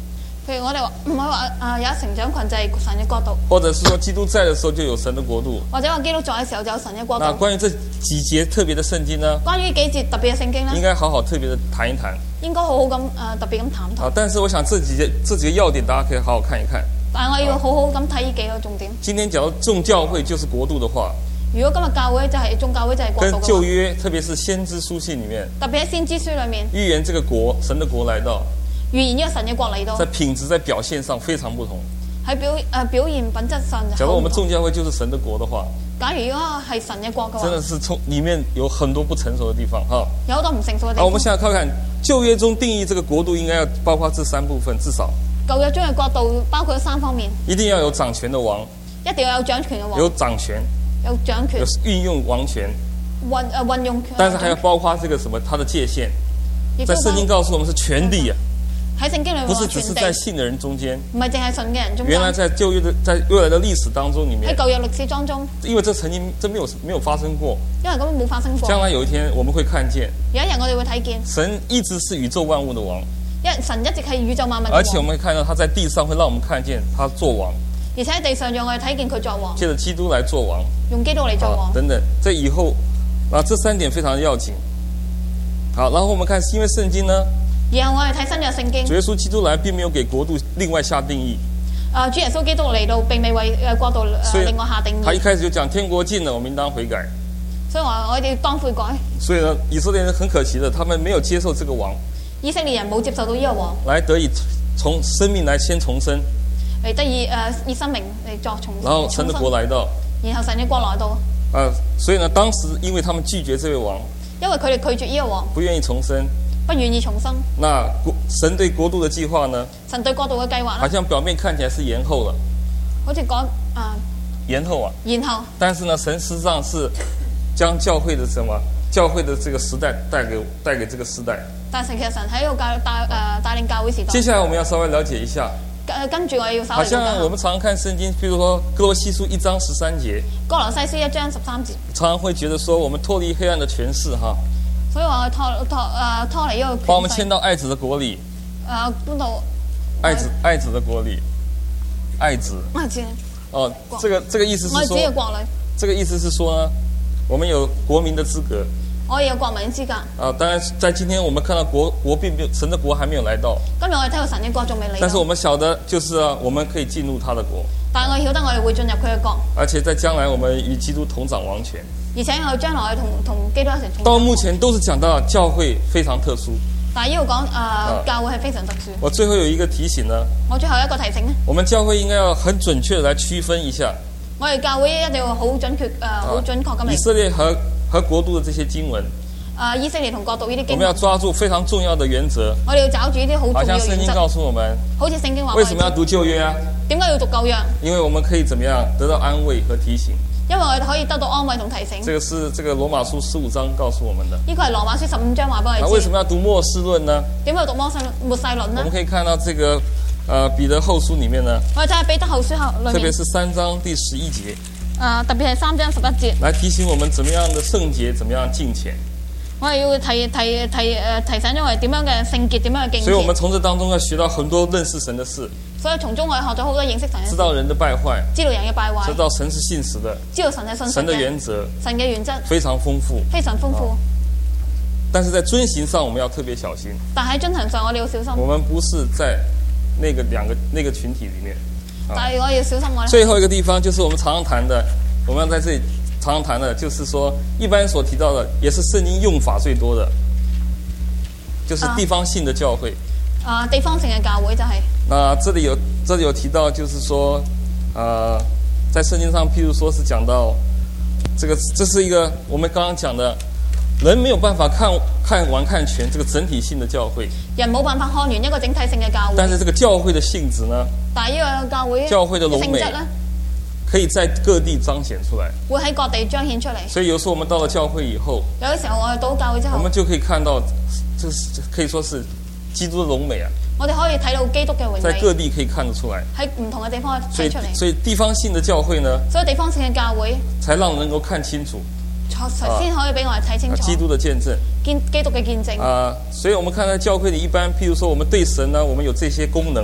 譬如我哋話唔係話啊有一成長群就係神嘅國度， 或者是說基督在的時候就有神的國度， 或者話基督在嘅時候就有神嘅國度。 那關於這幾節特別的聖經呢？ 關於幾節特別嘅聖經呢？ 應該好好特別的談一談。 應該好好咁誒、呃、特別咁談談。 啊，但是我想這幾節這幾個要點大家可以好好看一看。 但係我要好好咁睇呢幾個重點。 今天假如眾教會就是國度的話， 如果今日教會就係眾教會就係國度嘅話， 跟舊約特別是先知書信裡面， 特別喺先知書裡面預言這個國神的國來到。 預言呢個神嘅國嚟到， 在品質在表現上非常不同。 喺表誒、呃、表現品質上， 假如我們眾教會就是神的國的話， 假如如果係神嘅國嘅話， 真的是從裡面有很多不成熟的地方哈。 有好多唔成熟嘅地方。 好，我們現在看看舊約中定義這個國度應該要包括這三部分，至少。 舊約中嘅國度包括三方面， 一定要有掌權的王， 一定要有掌權嘅王， 有掌權， 有掌權， 有運用王權， 運誒運用權， 但是還要包括這個什麼它的界限，在聖經告訴我們是全地啊。 喺聖經裏面， 不是只是在信的人中間， 唔係淨係信嘅人中間。 原來在舊約的在未來的歷史當中裡面， 喺舊約歷史當中， 因為這曾經這沒有沒有發生過， 因為根本冇發生過。 將來有一天我們會看見， 有一日我哋會睇見， 神一直是宇宙萬物的王， 因為神一直係宇宙萬物的王。 而且我們會看到他在地上會讓我們看見他做王， 而且喺地上讓我哋睇見佢作王， 借着基督來做王， 用基督嚟做王等等。這以後啊，這三點非常的要緊。好，然後我們看，因為聖經呢。 然後我哋睇新約聖經， 主耶穌基督來並沒有給國度另外下定義。 啊，主耶穌基督嚟到並未為誒國度誒另外下定義。 他一開始就講天國近了，我們應當悔改。 所以話我哋要當悔改。 所以呢，以色列人很可惜的，他們沒有接受這個王。 以色列人冇接受到呢個王， 來得以從生命來先重生， 嚟得以誒以生命嚟作重生。 然後神的國來到， 然後神嘅國來到。 啊，所以呢，當時因為他們拒絕這位王， 因為佢哋拒絕呢個王， 不願意重生。 不願意重生。 那國神對國度的計劃呢？ 神對國度嘅計劃呢？ 好像表面看起來是延後了， 好似講啊， 延後啊， 延後。 但是呢，神實際上是將教會的什麼？教會的這個時代帶給帶給這個時代。 但係其實神喺呢個教帶誒、呃、帶領教會時代。 接下來我們要稍微了解一下。 跟跟住我要稍微了解。 好像我們常常看聖經，譬如說哥羅西書一章十三節。 哥羅西書一章十三節。 常常會覺得說，我們脫離黑暗的權勢哈。 所以話我脫脫誒脫離呢個， 把我們遷到愛子的國裏。 誒搬到愛子愛子的國裏，愛子。 愛子。 哦，這個這個意思是說， 愛子嘅國裏。 這個意思是說呢，我們有國民的資格。 我也有國民資格。 啊，當然，在今天我們看到國國並沒有神的國還沒有來到。 今日我哋睇到神嘅國仲未嚟到。 但是我們曉得，就是啊，我們可以進入他的國。 但係我曉得我哋會進入佢嘅國。 而且在將來我們與基督同掌王權。而且我將來同同基督一齊。 到目前都是講到教會非常特殊。 但係呢度講誒教會係非常特殊。 我最後有一個提醒呢。 我最後一個提醒呢。 我們教會應該要很準確地來區分一下。 我哋教會一定要好準確誒，好、呃、準確咁嚟。 以色列和和國度的這些經文。 啊、呃！以色列同國度呢啲經文。 我們要抓住非常重要的原則。 我哋要找住呢啲好重要嘅原則。 好像聖經告訴我們。 好似聖經話。 為什麼要讀舊約啊？ 點解要讀舊約？ 因為我們可以怎麼樣得到安慰和提醒。 因為我哋可以得到安慰同提醒。 這個是這個羅馬書十五章告訴我們的。 呢個係羅馬書十五章話俾我哋知。 那為什麼要讀末世論呢？ 點解要讀末世末世論呢？ 我們可以看到這個，呃，彼得後書裏面呢。 我哋睇下彼得後書後裏面。 特別是三章第十一節。 啊、呃，特別係三章十一節。 來提醒我們怎麼樣的聖潔，怎麼樣敬虔。 我哋要提提提誒提醒咗我哋點樣嘅聖潔，點樣嘅敬虔。 所以我們從這當中要學到很多認識神的事。 所以從中我哋學咗好多認識神嘅事。 知道人的敗壞， 知道人嘅敗壞， 知道神是信實的， 知道神係信實嘅。 神的原則， 神嘅原則非常豐富， 非常豐富。 但是在遵行上，我們要特別小心。 但喺遵行上，我哋要小心。 我們不是在那個兩個那個群體裏面。 但係我要小心我。 最後一個地方就是我們常常談的，我們要在這裡常常談的，就是說一般所提到的，也是聖經用法最多的。就是地方性的教會啊，啊，地方性嘅教會就係、是。 那這裡有，這裡有提到，就是說，啊、呃，在聖經上，譬如說是講到，這個這是一個我們剛剛講的，人沒有辦法看看完看全這個整體性的教會。 人冇辦法看完一個整體性嘅教會。 但是這個教會的性質呢？ 但係呢個教會教會的榮美呢， 可以在各地彰顯出來。 會喺各地彰顯出嚟。 所以有時候我們到了教會以後， 有啲時候我哋到教會之後， 我們就可以看到。這是可以說是基督的榮美啊！ 我哋可以睇到基督嘅榮美， 在各地可以看得出來。 喺唔同嘅地方睇出嚟。 所以地方性的教會呢？ 所以地方性嘅教會， 才讓人能夠看清楚。 先可以俾我哋睇清楚。 基督的見證， 見基督嘅見證。 啊，所以我們看到教會裏一般，譬如說我們對神呢，我們有這些功能。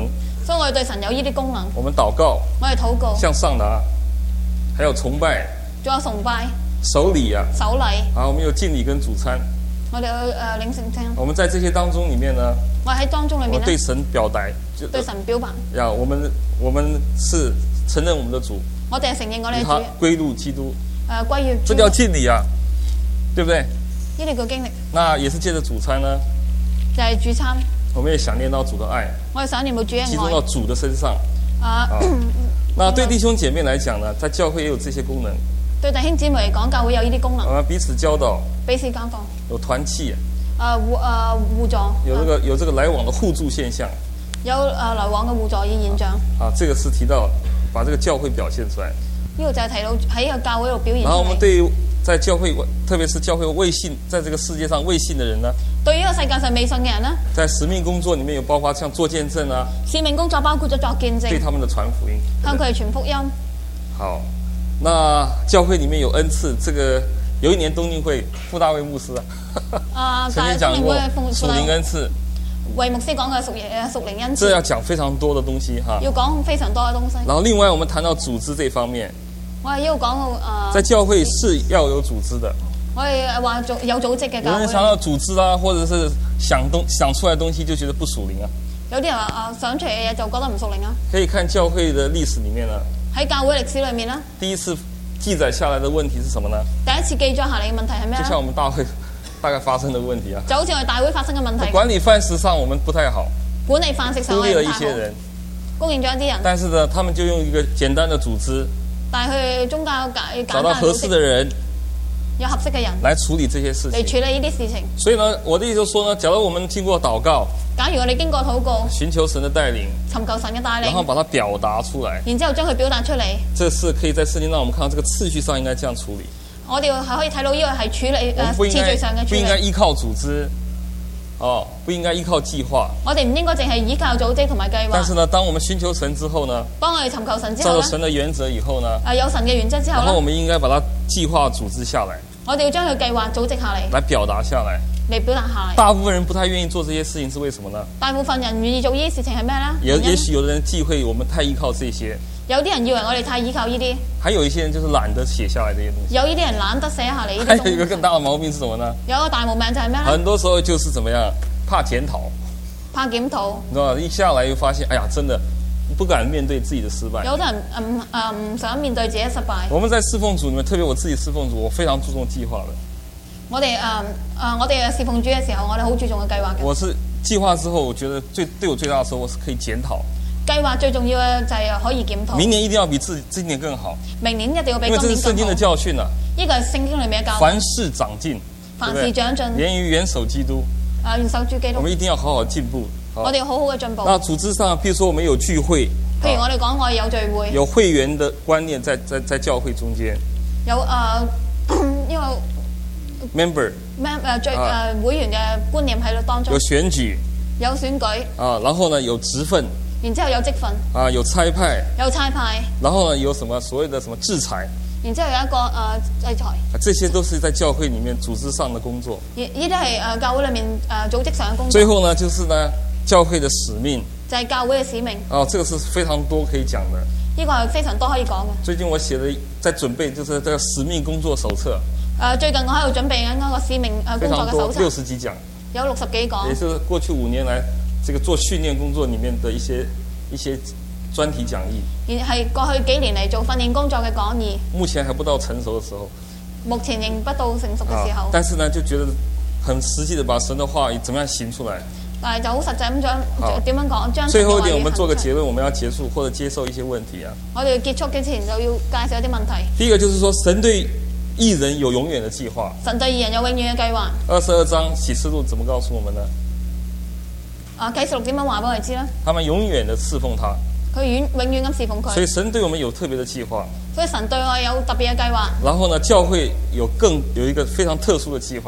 所以我哋對神有呢啲功能。 我們禱告， 我哋禱告， 向上拿，還有崇拜， 仲有崇拜、 守禮啊， 守禮。 啊，我們有敬禮跟主餐。 我哋去誒領聖餐。 我們在這些當中裡面呢， 我喺當中裡面我對神表達，就對神表白。 呀，我們我們是承認我們的主， 我哋係承認我哋嘅主， 他歸入基督， 誒歸於。 這叫敬禮啊，對不對？ 呢啲叫經歷。 那也是借着主餐呢， 就係主餐。 我們也想念到主的愛， 我哋想念到主嘅愛， 集中到主的身上。 啊， 那對弟兄姐妹來講呢，在教會也有這些功能。 對弟兄姊妹嚟講，教會有呢啲功能。 我們彼此教導， 彼此教導， 有團契， 誒互誒互助， 有這個有這個來往的互助現象， 有誒來往嘅互助嘅現象。 啊，這個是提到把這個教會表現出來。 呢個就係提到喺個教會度表現出嚟。 然後我們對於在教會，特別是教會未信，在這個世界上未信的人呢， 對於呢個世界上未信嘅人呢， 在使命工作裡面有包括像做見證啊， 使命工作包括咗作見證， 對他們的傳福音， 向佢哋傳福音。 好，那教會裡面有恩賜，這個有一年冬令會，傅大衛牧師啊，曾經講過屬靈恩賜。 魏牧師講嘅屬靈屬靈恩賜， 這要講非常多的東西哈， 要講非常多嘅東西。 然後另外我們談到組織這方面， 我係要講到誒，呃、在教會是要有組織的。 我哋話做有組織嘅教會。 有人想到組織啊，或者是想東想出來的東西就覺得不屬靈啊。 有啲人話啊想出嚟嘅嘢就覺得唔屬靈啊。 可以看教會的歷史裡面呢， 喺教會歷史裡面呢， 第一次記載下來的問題是什麼呢？第一次記載下嚟嘅問題係咩？ 就像我們大會大概發生的問題啊， 就好似我哋大會發生嘅問題。 管理飯食上我們不太好， 管理飯食上我哋唔太好。 忽略了一些人， 供應咗一啲人。 但是呢，他們就用一個簡單的組織， 但係佢宗教簡找到合適的人， 有合適嘅人來處理這些事情， 嚟處理呢啲事情。 所以呢，我的意思就是說呢，假如我們經過禱告， 假如我哋經過禱告， 尋求神的帶領， 尋求神嘅帶領， 然後把它表達出來， 然之後將佢表達出嚟， 這是可以在聖經讓我們看到這個次序上應該這樣處理。 我哋係可以睇到呢個係處理誒次序上嘅處理， 不應該依靠組織，哦，不應該依靠計劃。 我哋唔應該淨係依靠組織同埋計劃。 但是呢，當我們尋求神之後呢， 當我哋尋求神之後照着神的原則以後呢， 啊有神嘅原則之後呢， 然後我們應該把它計劃組織下來。 我哋要將佢計劃組織下嚟， 來表達下來， 嚟表達下嚟。 大部分人不太願意做這些事情，是為什麼呢？ 大部分人唔願意做呢啲事情係咩呢？ 也也許有的人忌諱我們太依靠這些。 有啲人以為我哋太依靠呢啲， 還有一些人就是懶得寫下來這些東西。有呢啲人懶得寫下嚟呢啲。 還有一個更大的毛病是什麼呢？ 有一個大毛病就係咩呢？ 很多時候就是怎麼樣，怕檢討， 怕檢討， 你知道嗎？一下來又發現，哎呀，真的不敢面對自己的失敗。 有啲人唔誒唔想面對自己嘅失敗。 我們在侍奉組裡面，特別我自己侍奉組，我非常注重計劃的。 我哋誒誒，我哋侍奉主嘅時候，我哋好注重嘅計劃嘅。 我是計劃之後，我覺得最對我最大的收穫是可以檢討。 計劃最重要嘅就係可以檢討。 明年一定要比自今年更好。 明年一定要比今年更好。 因為這是聖經的教訓啊。 呢個係聖經裡面嘅教訓。 凡事長進， 凡事長進。 連於元首基督。 啊，元首主基督。 我們一定要好好進步。 我哋要好好嘅進步。 那組織上，譬如說我們有聚會。 譬如我哋講我哋有聚會。 有會員的觀念在在在教會中間。 有誒，因為。 member。 咩誒最誒會員嘅觀念喺度當中。 有選舉。 有選舉。啊， 然後呢有職分。 然之後有職分。啊， 有差派。 有差派。 然後呢有什麼所謂的什麼制裁。 然之後有一個誒、呃、制裁。啊， 這些都是在教會裡面組織上的工作。 呢啲係誒教會裡面誒、呃、組織上嘅工作。 最後呢，就是呢教會的使命。 就係教會嘅使命。哦， 這個是非常多可以講的。 呢個係非常多可以講嘅。最近我寫的在準備，就是這個使命工作手冊。誒， 最近我喺度準備緊嗰個使命誒工作嘅手冊。 六十幾講。 有六十幾講。 也是過去五年來，這個做訓練工作裡面的一些一些專題講義。而係過去幾年嚟做訓練工作嘅講義。 目前還不到成熟的時候。 目前仍不到成熟嘅時候。 但是呢，就覺得很實際的把神的話語怎麼樣行出來。 但係就好實際咁將點樣講，將最後一點，我們做個結論，我們要結束或者接受一些問題啊。 我哋要結束之前就要介紹一啲問題。 第一個就是說，神對義人有永遠的計劃。 神對義人有永遠嘅計劃。 二十二章啟示錄怎麼告訴我們呢？ 啊，啟示錄點樣話俾我哋知呢？ 他們永遠的侍奉他。 佢永永遠咁侍奉佢。 所以神對我們有特別的計劃。 所以神對我有特別嘅計劃。 然後呢，教會有更有一個非常特殊的計劃。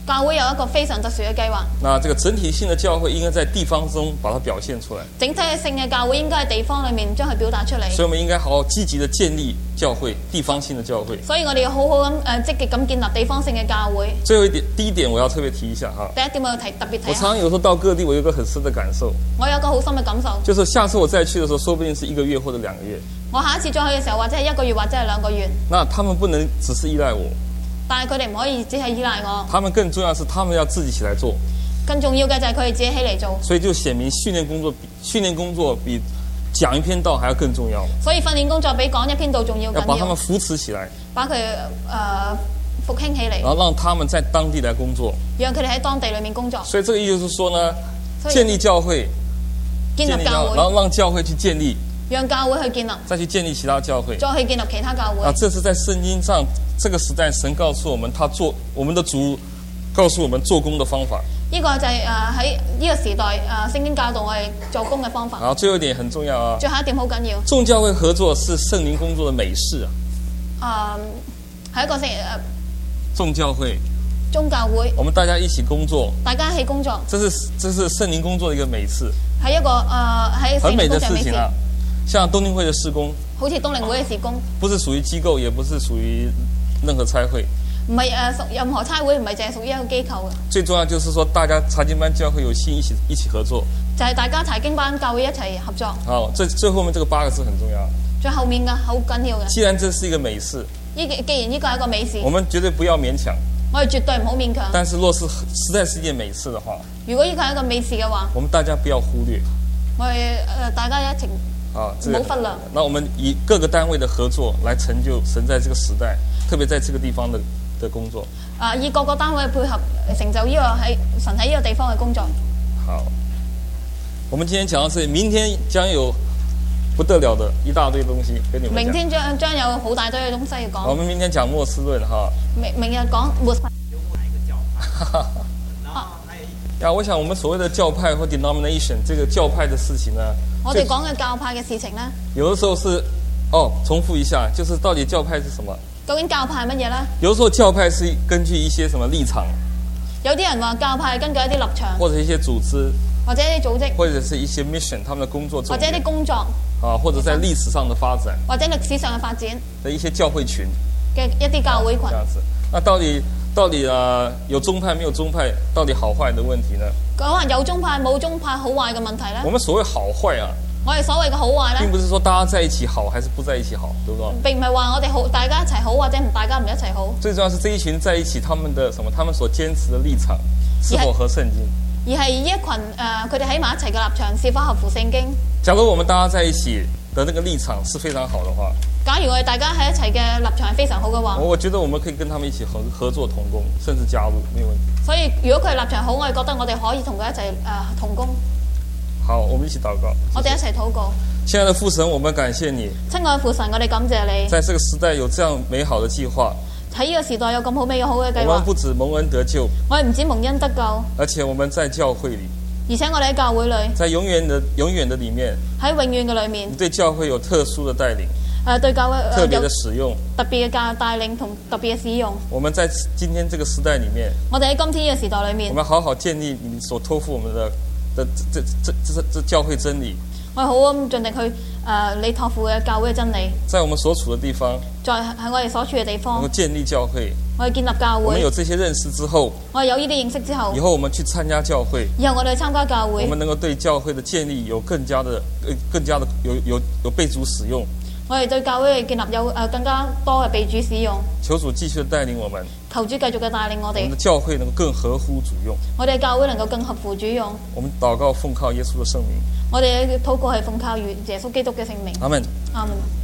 教會有一個非常特殊嘅計劃。 那這個整體性的教會應該在地方中把它表現出來。 整體性嘅教會應該喺地方裏面將佢表達出嚟。 所以我們應該好好積極地建立教會，地方性的教會。 所以我哋要好好咁誒積極咁建立地方性嘅教會。 最後一點，第一點我要特別提一下哈。 第一點我要提特別提。 我常常有時候到各地，我有一個很深的感受。 我有個好深嘅感受。就是下次我再去的時候，說不定是一個月或者兩個月。 我下一次再去嘅時候，或者係一個月，或者係兩個月。 那他們不能只是依賴我。 但係佢哋唔可以只係依賴我。 他們更重要的是，他們要自己起來做。 更重要嘅就係佢哋自己起嚟做。 所以就顯明訓練工作比訓練工作比講一篇道還要更重要。 所以訓練工作比講一篇道重要。 要把他們扶持起來， 把佢誒復興起嚟， 然後讓他們在當地來工作， 讓佢哋喺當地裏面工作。 所以這個意思就是說呢，建立教會， 建立教會， 然後讓教會去建立。 讓教會去建立， 再去建立其他教會， 再去建立其他教會。 啊，這是在聖經上這個時代，神告訴我們，他做我們的主，告訴我們做工的方法。 呢個就係誒喺呢個時代誒、呃、聖經教導我哋做工嘅方法。 好，最後一點很重要啊。 最後一點好緊要。眾教會合作是聖靈工作的美事啊。誒，係一個聖誒。 眾教會。 宗教會。 我們大家一起工作。 大家一起工作。 這是這是聖靈工作的一個美事。 係一個誒喺聖靈工作嘅美事。 像東靈會的事工， 好似東靈會嘅事工， 不是屬於機構，也不是屬於任何差會， 唔係誒屬任何差會，唔係淨係屬於一個機構嘅。 最重要就是說，大家查經班教會有心一起一起合作， 就係、是、大家查經班教會一齊合作。 好，最最後面這個八個字很重要。 最後面嘅好緊要嘅。 既然這是一個美事， 呢既然呢個係一個美事， 我們絕對不要勉強。 我哋絕對唔好勉強。 但是若是實在是一件美事的話， 如果呢個係一個美事嘅話， 我們大家不要忽略。 我哋誒、呃、大家一齊。 啊， 唔好忽略。 那我們以各個單位的合作來成就神在這個時代，特別在這個地方的的工作。 啊，以各個單位配合成就呢個喺神喺呢個地方嘅工作。 好，我們今天講到這裡，明天將有不得了的一大堆東西跟你們講。 明天將將有好大堆嘅東西要講。 我們明天講末世論哈。 明明日講末世。 有哪一個教派？ 呀，我想我們所謂的教派或 denomination， 這個教派的事情呢， 我哋講嘅教派嘅事情呢， 有的時候是，哦，重複一下，就是到底教派是什麼？ 究竟教派係乜嘢呢？ 有的時候教派是根據一些什麼立場， 有啲人話教派係根據一啲立場， 或者一些組織， 或者一啲組織， 或者是一些 mission，他們的工作重點， 或者一啲工作， 啊，或者在歷史上的發展， 或者歷史上嘅發展的一些教會群嘅一啲教會群， 這樣子，那到底到底啊有宗派沒有宗派，到底好壞的問題呢？ 講話有宗派冇宗派好壞嘅問題呢？ 我們所謂好壞啊， 我哋所謂嘅好壞呢， 並不是說大家在一起好，還是不在一起好，對不對？ 並唔係話我哋好，大家一齊好，或者唔大家唔一齊好。 最重要是這一群在一起，他們的什麼？他們所堅持的立場是否合聖經？ 而係一群誒，佢哋喺埋一齊嘅立場是否合乎聖經？ 假如我們大家在一起的那個立場是非常好的話， 假如我哋大家喺一齊嘅立場係非常好嘅話， 我覺得我們可以跟他們一起合合作同工，甚至加入，沒有問題。 所以如果佢係立場好，我哋覺得我哋可以同佢一齊誒、呃、同工。 好，我們一起禱告。 我哋一齊禱告。 親愛的父神，我們感謝你。 親愛的父神，我哋感謝你。 在這個時代有這樣美好的計劃。 喺呢個時代有咁好美好嘅計劃。 我們不止蒙恩得救， 我哋唔止蒙恩得救， 而且我們在教會裏， 而且我哋喺教會裏， 在永遠的永遠的裏面， 喺永遠嘅裏面， 你對教會有特殊的帶領，誒、 呃、對教會、呃、 特別的使用， 特別嘅教帶領同特別嘅使用。 我們在今天這個時代裏面， 我哋喺今天呢個時代裏面， 我們好好建立你所託付我們的的這這這這，這，這教會真理。 我哋好咁盡力去誒、呃，你託付嘅教會嘅真理。 在我們所處的地方， 在喺我哋所處嘅地方， 能夠建立教會。 我哋建立教會。 我們有這些認識之後， 我哋有呢啲認識之後， 以後我們去參加教會。 以後我哋去參加教會， 我們能夠對教會的建立有更加的、呃、更加的有有有被主使用。 我哋對教會嘅建立有誒、呃、更加多嘅被主使用。 求主繼續的帶領我們。 求主繼續嘅帶領我哋。 我們的教會能夠更合乎主用。 我哋嘅教會能夠更合乎主用。 我們禱告奉靠耶穌的聖名。 我哋嘅禱告係奉靠耶穌基督嘅聖名。 阿門。 阿門。